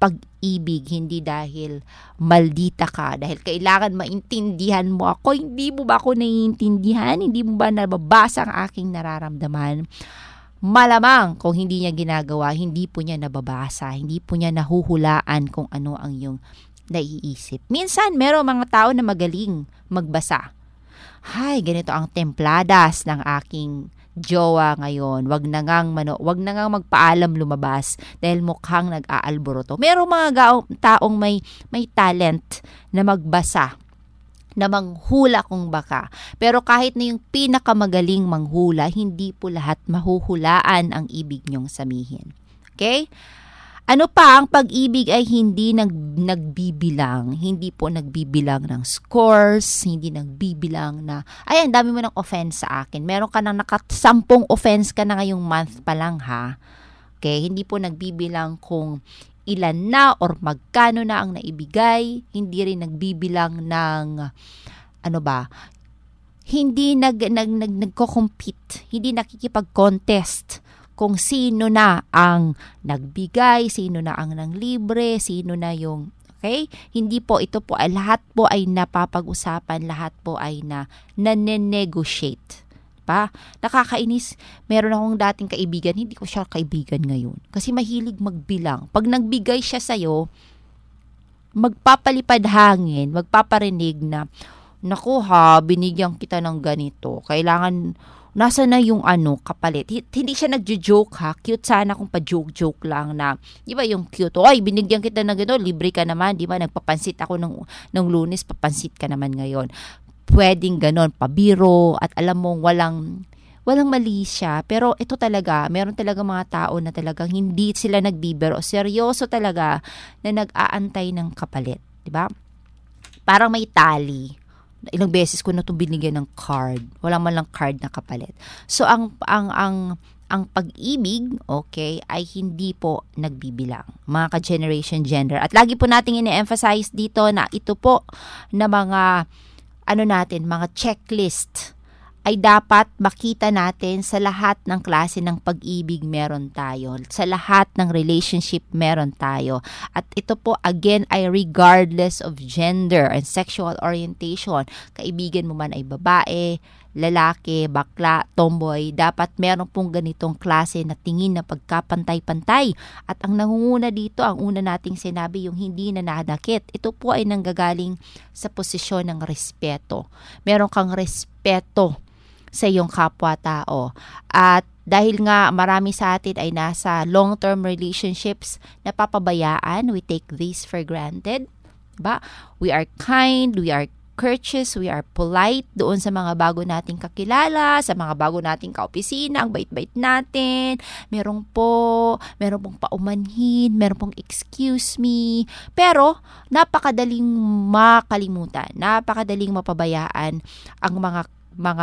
Speaker 6: pag-ibig, hindi dahil maldita ka, dahil kailangan maintindihan mo ako. Hindi mo ba ako naiintindihan? Hindi mo ba nababasa ang aking nararamdaman? Malamang kung hindi niya ginagawa, hindi po niya nababasa, hindi po niya nahuhulaan kung ano ang iyong naiisip. Minsan, meron mga tao na magaling magbasa. Hay, ganito ang templadas ng aking jowa ngayon. Wag na ngang magpaalam lumabas dahil mukhang nag-aalboroto. Merong mga taong may talent na magbasa, na manghula kung baka. Pero kahit na yung pinakamagaling manghula, hindi po lahat mahuhulaan ang ibig niyong sabihin. Okay? Ano pa, ang pag-ibig ay hindi nagbibilang. Hindi po nagbibilang ng scores, hindi nagbibilang na, ay, ang dami mo ng offense sa akin. Meron ka nang 10 offense ka na ngayong month pa lang, ha? Okay, hindi po nagbibilang kung ilan na or magkano na ang naibigay. Hindi rin nagbibilang ng, hindi nagko-compete, hindi nakikipag-contest kung sino na ang nagbigay, sino na ang nanglibre, sino na yung, okay? Hindi po, ito po, lahat po ay napapag-usapan, lahat po ay na-negotiate. Pa? Nakakainis, meron akong dating kaibigan, hindi ko siya kaibigan ngayon. Kasi mahilig magbilang. Pag nagbigay siya sa'yo, magpapalipad hangin, magpaparinig na, naku ha, binigyan kita ng ganito, kailangan, nasa na yung kapalit. Hindi siya nagjo-joke ha. Cute sana kung pa-joke-joke lang na, di ba yung cute, oy, binigyan kita ng gano'n, libre ka naman, di ba, nagpapansit ako ng Lunes, papansit ka naman ngayon. Pwedeng gano'n, pabiro, at alam mong walang mali siya. Pero ito talaga, meron talaga mga tao na talagang hindi sila nagbibiro. Seryoso talaga na nag-aantay ng kapalit. Di ba? Parang may tali. Ilang beses ko na itong binigyan ng card. Wala man lang card na kapalit. So, ang pag-ibig, okay, ay hindi po nagbibilang. Mga ka-generation gender. At lagi po nating ine-emphasize dito na ito po na mga, mga checklist ay dapat makita natin sa lahat ng klase ng pag-ibig meron tayo. Sa lahat ng relationship meron tayo. At ito po again ay regardless of gender and sexual orientation. Kaibigan mo man ay babae, lalaki, bakla, tomboy, dapat meron pong ganitong klase na tingin na pagkapantay-pantay. At ang nangunguna dito, ang una nating sinabi, yung hindi nananakit. Ito po ay nanggagaling sa posisyon ng respeto. Meron kang respeto sa iyong kapwa-tao. At dahil nga marami sa atin ay nasa long-term relationships, napapabayaan, we take this for granted. Diba? We are kind, we are courteous, we are polite doon sa mga bago nating kakilala, sa mga bago nating kaopisina, ang bait-bait natin. Meron pong paumanhin, meron pong excuse me. Pero, napakadaling makalimutan, napakadaling mapabayaan ang mga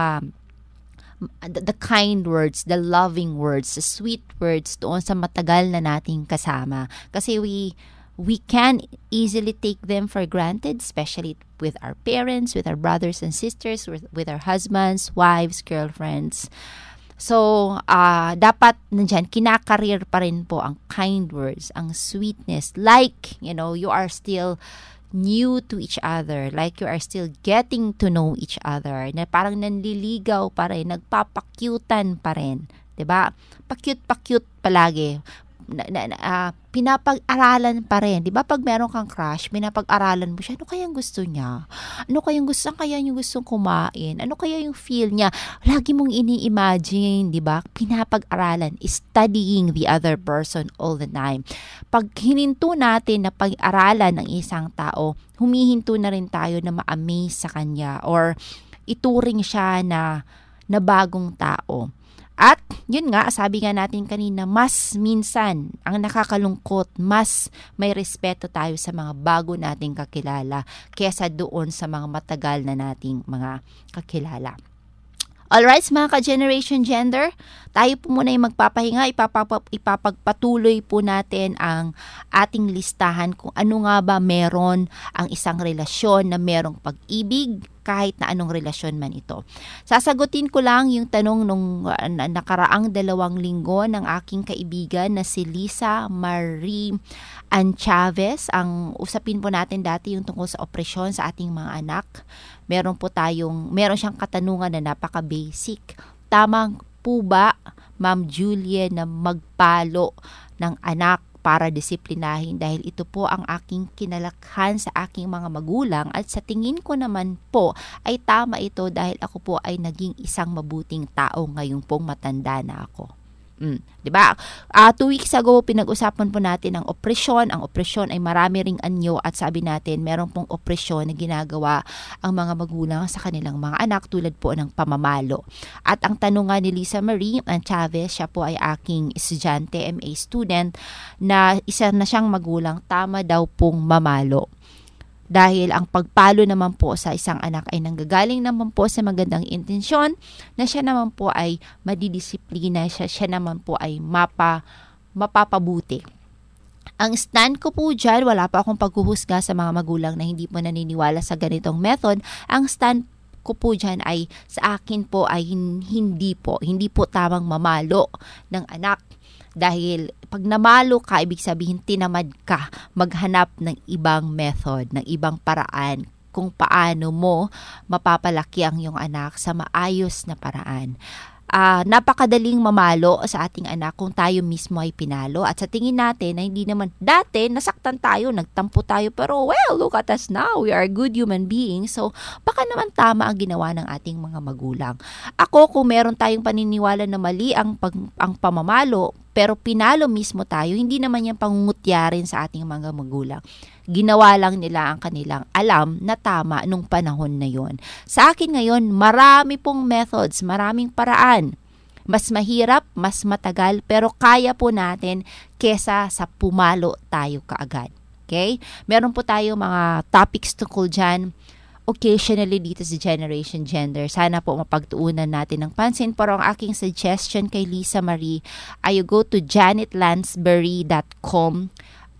Speaker 6: the kind words, the loving words, the sweet words doon sa matagal na nating kasama. Kasi we can easily take them for granted, especially with our parents, with our brothers and sisters, with our husbands, wives, girlfriends. So, dapat nandyan, kinakareer pa rin po ang kind words, ang sweetness. Like, you are still new to each other, like you are still getting to know each other, na parang nanliligaw pa rin, nagpapakyutan pa rin, 'di ba? Pakyut palagi. Pinapag-aralan pa rin, 'di ba? Pag meron kang crush, pinapag-aralan mo siya. Ano kayang gusto niya? Ano kayang gustong kumain? Ano kaya yung feel niya? Lagi mong ini-imagine, 'di ba? Pinapag-aralan, studying the other person all the time. Pag hininto natin na pag-aralan ng isang tao, humihinto na rin tayo na ma-amaze sa kanya or ituring siya na bagong tao. At yun nga, sabi nga natin kanina, mas minsan ang nakakalungkot, mas may respeto tayo sa mga bago nating kakilala kaysa doon sa mga matagal na nating mga kakilala. Alright, mga ka-generation gender, tayo po muna yung magpapahinga, ipapagpatuloy po natin ang ating listahan kung ano nga ba meron ang isang relasyon na merong pag-ibig, kahit na anong relasyon man ito. Sasagutin ko lang yung tanong nung nakaraang 2 linggo ng aking kaibigan na si Lisa Marie Ann Chavez. Ang usapin po natin dati yung tungkol sa opresyon sa ating mga anak. Meron siyang katanungan na napaka-basic. Tama po ba, Ma'am Julia, na magpalo ng anak para disiplinahin dahil ito po ang aking kinalakhan sa aking mga magulang at sa tingin ko naman po ay tama ito dahil ako po ay naging isang mabuting tao ngayong pong matanda na ako. Diba? 2 weeks ago, pinag-usapan po natin ang opresyon. Ang opresyon ay marami ring anyo at sabi natin, meron pong opresyon na ginagawa ang mga magulang sa kanilang mga anak tulad po ng pamamalo. At ang tanong nga ni Lisa Marie Ann Chavez, siya po ay aking estudyante, MA student, na isa na siyang magulang, tama daw pong mamalo. Dahil ang pagpalo naman po sa isang anak ay nanggagaling naman po sa magandang intensyon na siya naman po ay madidisiplina, siya naman po ay mapapabuti. Ang stand ko po dyan, wala pa akong paghuhusga sa mga magulang na hindi po naniniwala sa ganitong method. Ang stand ko po dyan ay sa akin po ay hindi po tamang mamalo ng anak. Dahil pag namalo ka, ibig sabihin tinamad ka maghanap ng ibang method, ng ibang paraan kung paano mo mapapalaki ang iyong anak sa maayos na paraan. Napakadaling mamalo sa ating anak kung tayo mismo ay pinalo. At sa tingin natin na hindi naman, dati nasaktan tayo, nagtampo tayo, pero well, look at us now, we are good human beings. So, baka naman tama ang ginawa ng ating mga magulang. Ako, kung meron tayong paniniwala na mali ang pamamalo, pero pinalo mismo tayo, hindi naman yan pangungutya rin sa ating mga magulang. Ginawa lang nila ang kanilang alam na tama nung panahon na yon. Sa akin ngayon, marami pong methods, maraming paraan. Mas mahirap, mas matagal, pero kaya po natin kesa sa pumalo tayo kaagad. Okay? Meron po tayo mga topics tungkol dyan occasionally dito sa Generation Gender. Sana po mapagtuunan natin ng pansin. Pero ang aking suggestion kay Lisa Marie ay you go to janetlansbury.com.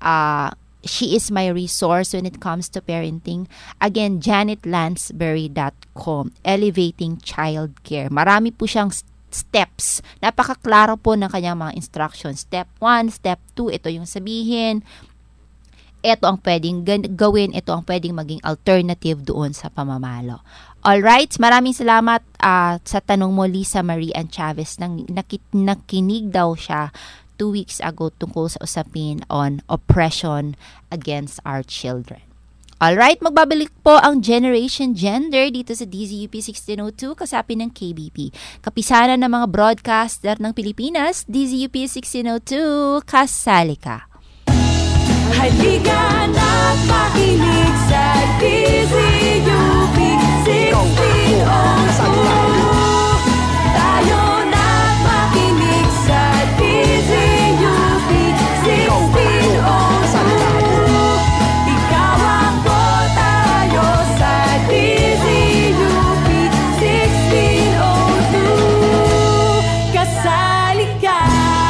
Speaker 6: She is my resource when it comes to parenting. Again, janetlansbury.com. Elevating Childcare. Marami po siyang steps. Napakaklaro po ng kanyang mga instructions. Step 1, Step 2, ito yung sabihin. Ito ang pwedeng gawin, ito ang pwedeng maging alternative doon sa pamamalo. Alright, maraming salamat sa tanong mo, Lisa Marie Ann Chavez. Nakinig daw siya 2 weeks ago tungkol sa usapin on oppression against our children. Alright, magbabalik po ang Generation Gender dito sa DZUP 1602 kasapi ng KBP. Kapisanan ng mga broadcaster ng Pilipinas, DZUP 1602, kasali ka.
Speaker 14: Halika na't makinig sa DZUP 1602. Tayo na't makinig sa DZUP 1602. Ikaw ang tayo sa DZUP 1602. Kasali ka.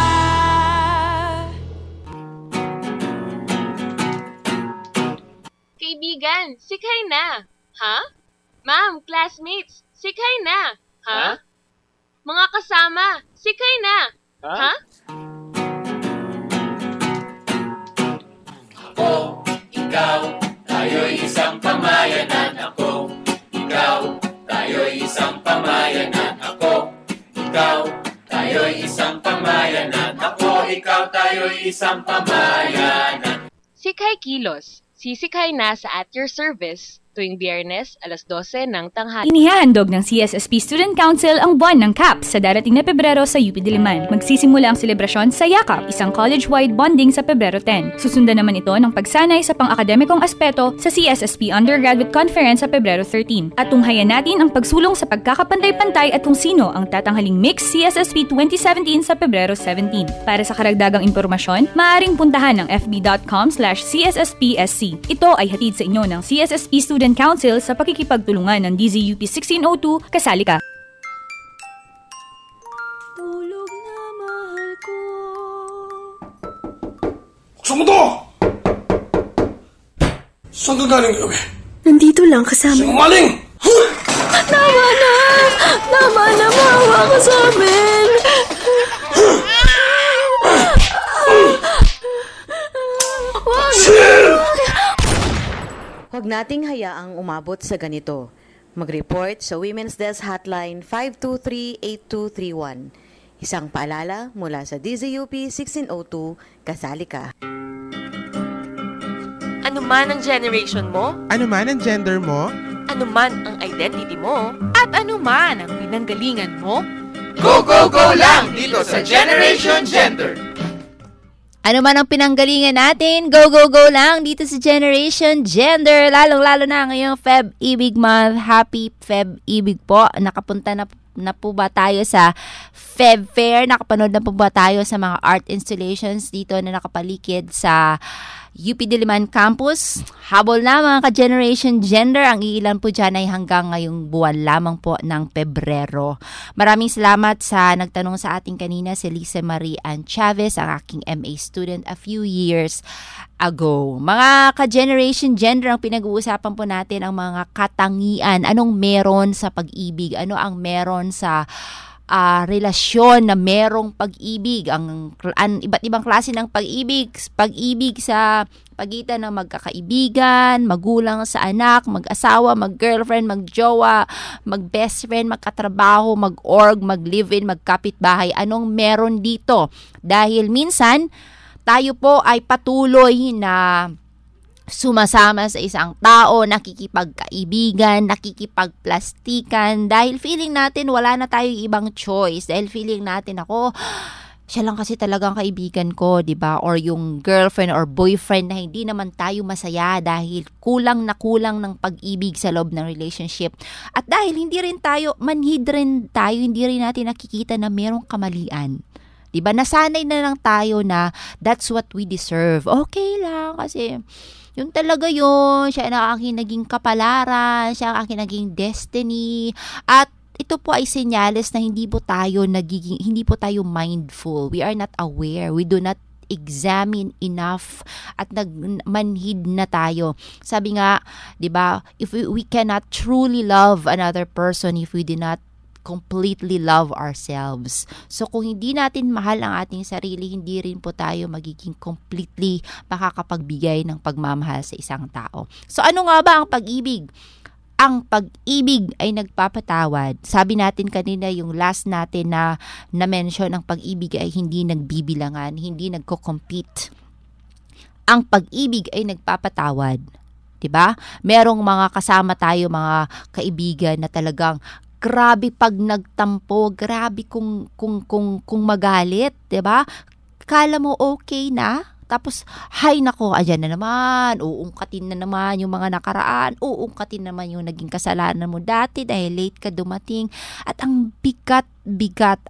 Speaker 13: Kaibigan, sikay na. Ha? Ma'am, classmates, sikay na. Ha? Mga kasama, sikay na. Ha?
Speaker 2: Ako, ikaw, tayo'y isang pamayanan. Ako, ikaw, tayo'y isang pamayanan. Ako, ikaw, tayo'y isang pamayanan. Ako, ikaw, tayo'y isang pamayanan.
Speaker 13: Sikay Kilos. Sisikay na sa At Your Service tuwing Biyernes, alas 12 ng tanghali.
Speaker 9: Inihahandog ng CSSP Student Council ang buwan ng CAP sa darating na Pebrero sa UP Diliman. Magsisimula ang selebrasyon sa YAKAP, isang college-wide bonding sa Pebrero 10. Susundan naman ito ng pagsanay sa pang-akademikong aspeto sa CSSP Undergraduate Conference sa Pebrero 13. At tunghayan natin ang pagsulong sa pagkakapantay-pantay at kung sino ang tatanghaling Mix CSSP 2017 sa Pebrero 17. Para sa karagdagang impormasyon, maaaring puntahan ang fb.com/CSSPSC. Ito ay hatid sa inyo ng CSSP Student Council sa pakikipagtulungan ng DZUP 1602, kasali ka.
Speaker 14: Tulog na mahal ko.
Speaker 15: Buksan mo to! Saan ka galing gabi?
Speaker 16: Nandito lang kasama.
Speaker 15: Sinungaling!
Speaker 14: Tama na! Tama na, maawa ka sa amin!
Speaker 15: Huwag nating hayaang umabot sa ganito. Mag-report sa Women's Desk Hotline 523-8231. Isang paalala mula sa DZUP 1602, kasali ka.
Speaker 16: Ano man ang generation mo,
Speaker 17: ano man ang gender mo,
Speaker 16: ano man ang identity mo,
Speaker 1: at ano man ang pinanggalingan mo,
Speaker 2: Go, go, go lang dito sa Generation Gender!
Speaker 6: Ano man ang pinanggalingan natin, go, go, go lang dito sa Generation Gender. Lalong-lalo na ngayong Feb Ibig Month. Happy Feb Ibig po. Nakapunta na po ba tayo sa Feb Fair? Nakapanood na po ba tayo sa mga art installations dito na nakapalikid sa UP Diliman Campus? Habol na mga ka-Generation Gender. Ang iilan po dyan ay hanggang ngayong buwan lamang po ng Pebrero. Maraming salamat sa nagtanong sa ating kanina, si Lisa Marie Ann Chavez, ang aking MA student a few years ago. Mga ka-Generation Gender, ang pinag-uusapan po natin ang mga katangian. Anong meron sa pag-ibig? Ano ang meron sa relasyon na merong pag-ibig, ang iba't ibang klase ng pag-ibig sa pagitan ng magkakaibigan, magulang sa anak, mag-asawa, mag-girlfriend, mag-jowa, mag-best friend, magkatrabaho, mag-org, mag-live-in, magkapitbahay. Anong meron dito? Dahil minsan tayo po ay patuloy na sumasama sa isang tao, nakikipagkaibigan, nakikipagplastikan dahil feeling natin wala na tayong ibang choice, dahil feeling natin siya lang kasi talagang kaibigan ko, 'di ba? Or yung girlfriend or boyfriend na hindi naman tayo masaya dahil kulang ng pag-ibig sa loob ng relationship. At dahil manhid rin tayo, hindi rin natin nakikita na merong kamalian. 'Di ba? Nasanay na lang tayo na that's what we deserve. Okay lang kasi yun talaga yun, siya ang aking naging kapalaran, siya ang aking naging destiny. At ito po ay senyales na hindi po tayo mindful. We are not aware. We do not examine enough at nagmanhid na tayo. Sabi nga, 'di ba, if we cannot truly love another person if we do not completely love ourselves. So kung hindi natin mahal ang ating sarili, hindi rin po tayo magiging completely makakapagbigay ng pagmamahal sa isang tao. So ano nga ba ang pag-ibig? Ang pag-ibig ay nagpapatawad. Sabi natin kanina yung last natin na mention, ang pag-ibig ay hindi nagbibilangan, hindi nagko-compete. Ang pag-ibig ay nagpapatawad. 'Di ba? Merong mga kasama tayo, mga kaibigan na talagang grabe pag nagtampo, grabe kung magalit, 'di ba? Kala mo okay na, tapos hay nako, ayan na naman, uungkatin na naman yung mga nakaraan, uungkatin naman yung naging kasalanan mo dati dahil late ka dumating, at ang bigat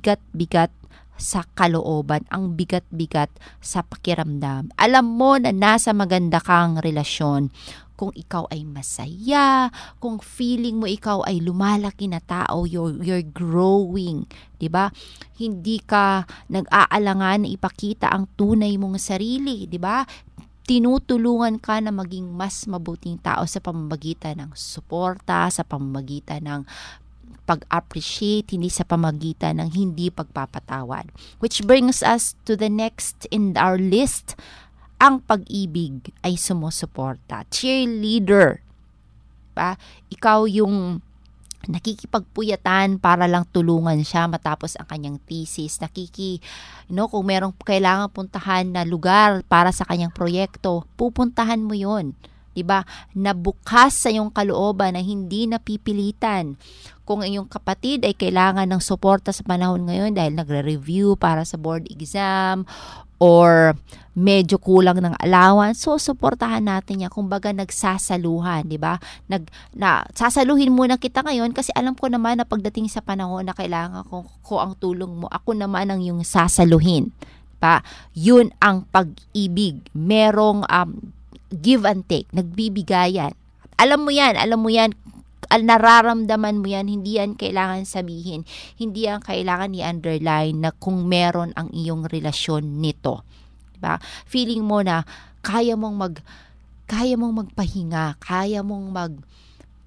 Speaker 6: sa kalooban, ang bigat sa pakiramdam. Alam mo na nasa maganda kang relasyon kung ikaw ay masaya, kung feeling mo ikaw ay lumalaki na tao, you're growing, 'di ba? Hindi ka nag-aalangan na ipakita ang tunay mong sarili, 'di ba? Tinutulungan ka na maging mas mabuting tao sa pamamagitan ng suporta, sa pamamagitan ng pag-appreciate, hindi sa pamamagitan ng hindi pagpapatawad. Which brings us to the next in our list. Ang pag-ibig ay sumusuporta. Cheerleader. Ba? Ikaw yung nakikipagpuyatan para lang tulungan siya matapos ang kanyang thesis. Kung merong kailangan puntahan na lugar para sa kanyang proyekto, pupuntahan mo yon. 'Di ba? Nabukas sa iyong kalooban na hindi napipilitan. Kung iyong kapatid ay kailangan ng suporta sa panahon ngayon dahil nagre-review para sa board exam or medyo kulang ng allowance, so suportahan natin yan. Kumbaga nagsasaluhan, 'di ba? Sasaluhin muna kita ngayon kasi alam ko naman na pagdating sa panahon na kailangan ko ang tulong mo, ako naman ang yung sasaluhin. Pa, 'yun ang pag-ibig. Merong give and take, nagbibigayan. Alam mo yan, nararamdaman mo yan, hindi yan kailangan sabihin, hindi yan kailangan i-underline na kung meron ang iyong relasyon nito. Diba? Feeling mo na kaya mong magpahinga, kaya mong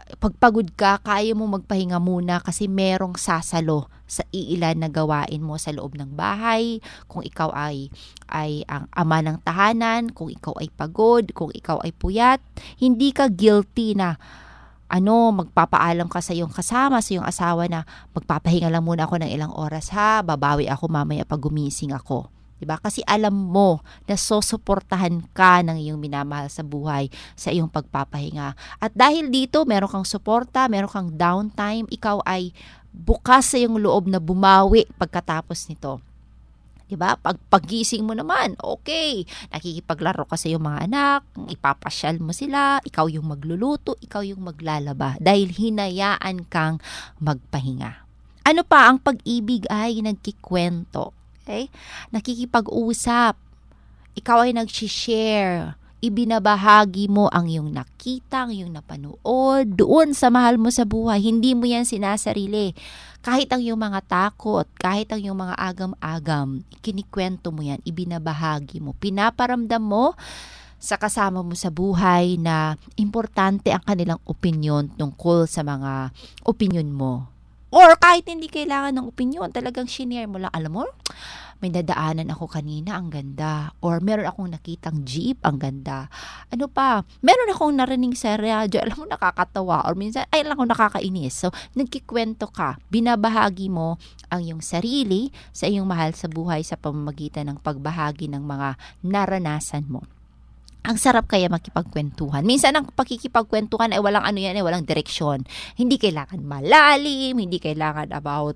Speaker 6: pagpagod ka, kaya mo magpahinga muna kasi merong sasalo sa iilan na gawain mo sa loob ng bahay. Kung ikaw ay ang ama ng tahanan, kung ikaw ay pagod, kung ikaw ay puyat, hindi ka guilty na magpapaalam ka sa iyong kasama, sa iyong asawa na magpapahinga lang muna ako ng ilang oras ha, babawi ako mamaya pag gumising ako. Diba? Kasi alam mo na susuportahan ka ng iyong minamahal sa buhay sa iyong pagpapahinga. At dahil dito, meron kang suporta, meron kang downtime, ikaw ay bukas sa iyong loob na bumawi pagkatapos nito. Diba? Paggising mo naman, okay, nakikipaglaro ka sa iyong mga anak, ipapasyal mo sila, ikaw yung magluluto, ikaw yung maglalaba dahil hinayaan kang magpahinga. Ano pa, ang pag-ibig ay nagkikwento. Okay? Nakikipag-usap. Ikaw ay nag-share. Ibinabahagi mo ang iyong nakita, ang iyong napanood doon sa mahal mo sa buhay. Hindi mo yan sinasarili. Kahit ang iyong mga takot, kahit ang iyong mga agam-agam, ikinikwento mo yan, ibinabahagi mo. Pinaparamdam mo sa kasama mo sa buhay na importante ang kanilang opinyon tungkol sa mga opinyon mo. Or kahit hindi kailangan ng opinyon, talagang shinare mo lang. Alam mo, may nadaanan ako kanina, ang ganda. Or meron akong nakitang jeep, ang ganda. Ano pa, meron akong narinig sa radyo, alam mo, nakakatawa. Or minsan, alam ko, nakakainis. So, nagkikwento ka. Binabahagi mo ang iyong sarili sa iyong mahal sa buhay sa pamamagitan ng pagbahagi ng mga naranasan mo. Ang sarap kaya makipagkwentuhan. Minsan ang pakikipagkwentuhan ay walang walang direksyon. Hindi kailangan malalim, hindi kailangan about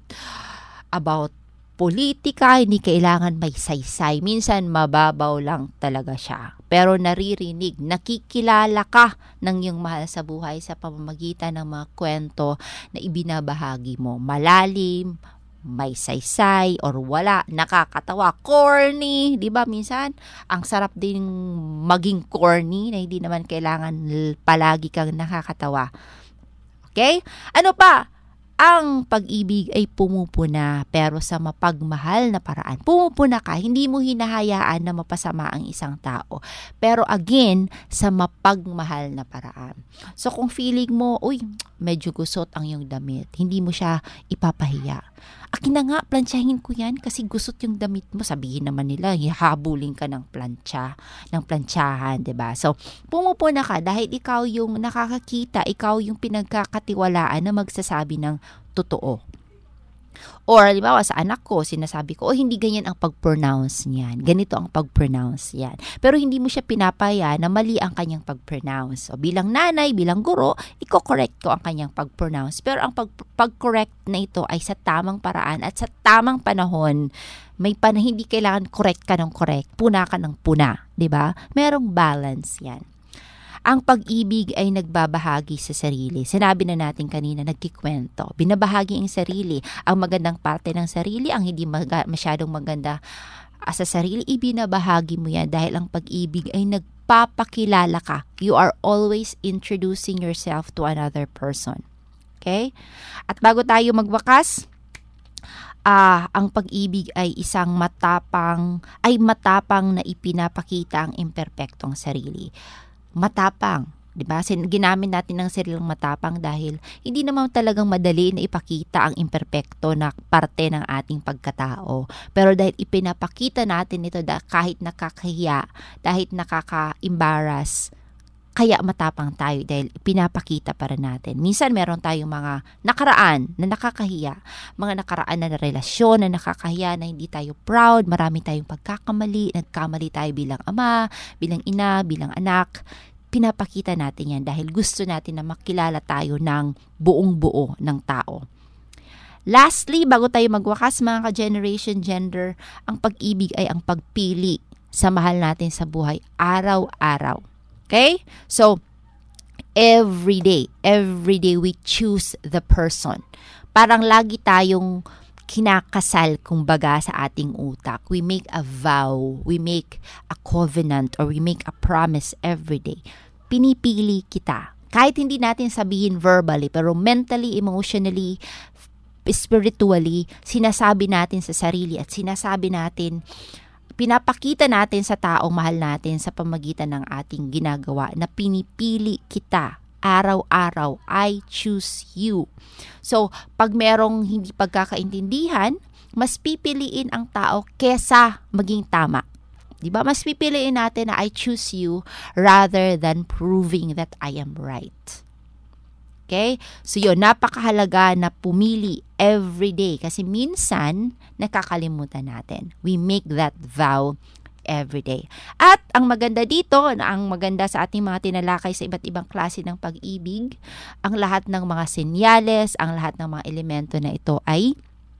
Speaker 6: politika, hindi kailangan may saysay. Minsan mababaw lang talaga siya. Pero naririnig, nakikilala ka ng iyong mahal sa buhay sa pamamagitan ng mga kwento na ibinabahagi mo. Malalim, may saysay or wala, nakakatawa, corny, di ba? Minsan, ang sarap din maging corny na hindi naman kailangan palagi kang nakakatawa. Okay? Ano pa? Ang pag-ibig ay pumupuna pero sa mapagmahal na paraan. Pumupuna ka, hindi mo hinahayaan na mapasama ang isang tao. Pero again, sa mapagmahal na paraan. So kung feeling mo, medyo gusot ang iyong damit, hindi mo siya ipapahiya. Akin na nga, plantsahin ko yan kasi gusot yung damit mo. Sabihin naman nila, habulin ka ng plantsahan, diba? So, pumupuna ka dahil ikaw yung nakakakita, ikaw yung pinagkakatiwalaan na magsasabi ng totoo. Or, halimbawa, sa anak ko, sinasabi ko, hindi ganyan ang pag-pronounce niyan. Ganito ang pag-pronounce yan. Pero hindi mo siya pinapaya na mali ang kanyang pag-pronounce. So, bilang nanay, bilang guro, i-correct ko ang kanyang pag-pronounce. Pero ang pag-correct na ito ay sa tamang paraan at sa tamang panahon. Hindi kailangan correct ka ng correct, puna ka ng puna. Diba? Merong balance yan. Ang pag-ibig ay nagbabahagi sa sarili. Sinabi na natin kanina, nagkikwento. Binabahagi ang sarili. Ang magandang parte ng sarili, ang hindi masyadong maganda sa sarili, ibinabahagi mo yan dahil ang pag-ibig ay nagpapakilala ka. You are always introducing yourself to another person. Okay? At bago tayo magwakas, ang pag-ibig ay isang matapang na ipinapakita ang imperpektong sarili. Matapang, di ba? Ginamit natin ng sariling matapang dahil hindi naman talagang madali na ipakita ang imperpekto na parte ng ating pagkatao. Pero dahil ipinapakita natin ito kahit nakakahiya, dahil nakaka-embarrass, kaya matapang tayo dahil pinapakita para natin. Minsan meron tayong mga nakaraan na nakakahiya, mga nakaraan na relasyon na nakakahiya na hindi tayo proud, marami tayong pagkakamali, nagkamali tayo bilang ama, bilang ina, bilang anak. Pinapakita natin yan dahil gusto natin na makilala tayo ng buong-buo ng tao. Lastly, bago tayo magwakas mga ka-Generation Gender, ang pag-ibig ay ang pagpili sa mahal natin sa buhay araw-araw. Okay? So, every day we choose the person. Parang lagi tayong kinakasal, kumbaga, sa ating utak. We make a vow, we make a covenant, or we make a promise every day. Pinipili kita. Kahit hindi natin sabihin verbally, pero mentally, emotionally, spiritually, sinasabi natin sa sarili at sinasabi natin, pinapakita natin sa taong mahal natin sa pamagitan ng ating ginagawa na pinipili kita araw-araw, I choose you. So, pag merong hindi pagkakaintindihan, mas pipiliin ang tao kesa maging tama. Diba? Mas pipiliin natin na I choose you rather than proving that I am right. Okay? So yun, napakahalaga na pumili every day kasi minsan nakakalimutan natin. We make that vow every day. At ang maganda dito, ang maganda sa ating mga tinalakay sa iba't ibang klase ng pag-ibig, ang lahat ng mga senyales, ang lahat ng mga elemento na ito ay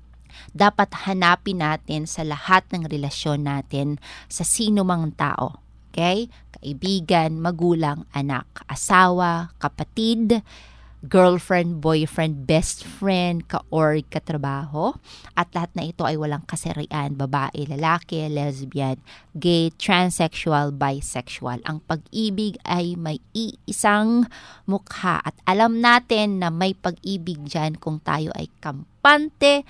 Speaker 6: dapat hanapin natin sa lahat ng relasyon natin sa sino mang tao. Okay? Kaibigan, magulang, anak, asawa, kapatid, girlfriend, boyfriend, best friend, ka-org, katrabaho. At lahat na ito ay walang kasarian, babae, lalaki, lesbian, gay, transsexual, bisexual. Ang pag-ibig ay may iisang mukha at alam natin na may pag-ibig dyan kung tayo ay kampante,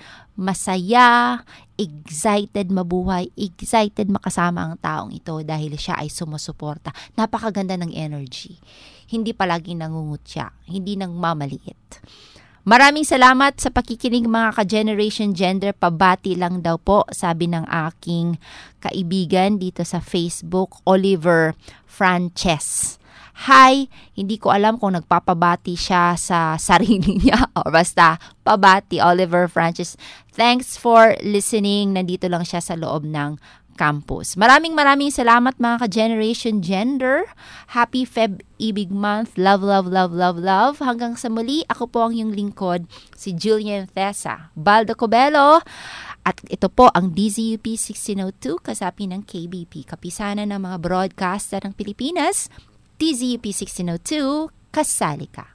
Speaker 6: masaya, excited mabuhay, excited makasama ang taong ito dahil siya ay sumusuporta. Napakaganda ng energy. Hindi palaging nangungutya, hindi nang mamaliit. Maraming salamat sa pakikinig mga ka-Generation Gender. Pabati lang daw po, sabi ng aking kaibigan dito sa Facebook, Oliver Frances. Hi, hindi ko alam kung nagpapabati siya sa sarili niya o basta pabati Oliver Frances. Thanks for listening. Nandito lang siya sa loob ng campus. Maraming salamat mga ka-Generation Gender. Happy Feb Ibig Month. Love, love, love, love, love. Hanggang sa muli, ako po ang iyong lingkod, si Julian Thesa Baldo Cobelo. At ito po ang DZUP 1602, kasapi ng KBP, Kapisanan ng mga Broadcaster ng Pilipinas. DZUP 1602, kasali ka.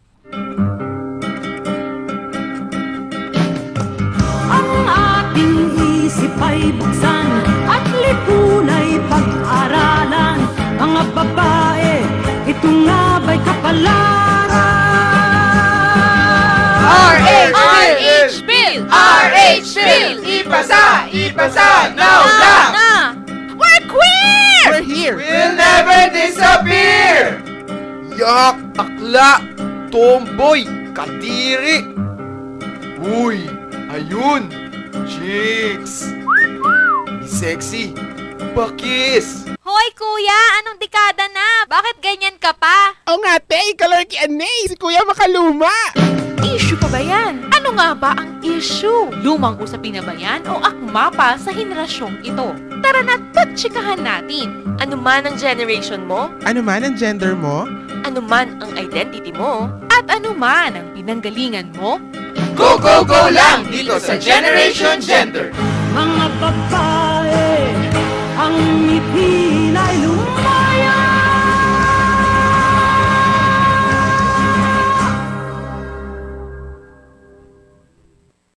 Speaker 14: Ang ating isip ay buksan at lipunay pag-aralan. Mga babae, ito nga ba'y kapalaran?
Speaker 2: RH Bill! RH Bill! Ipasa! Now!
Speaker 1: We're queer!
Speaker 4: We're here!
Speaker 2: We'll never disappear!
Speaker 4: Yak! Akla! Tomboy! Kadiri! Uy! Ayun! Chicks! Sexy! Bakis!
Speaker 1: Hoy kuya, anong dekada na? Bakit ganyan ka pa?
Speaker 17: O nga te, ikalarki anay! Si kuya makaluma!
Speaker 1: Issue pa ba yan? Ano nga ba ang issue? Lumang usapin na ba yan o akma pa sa henerasyong ito? Tara na't pagtsikahan natin.
Speaker 16: Ano man ang generation mo?
Speaker 17: Ano man ang gender mo?
Speaker 16: Ano man ang identity mo?
Speaker 1: At ano man ang pinanggalingan mo?
Speaker 2: Go, go, go lang dito sa Generation Gender!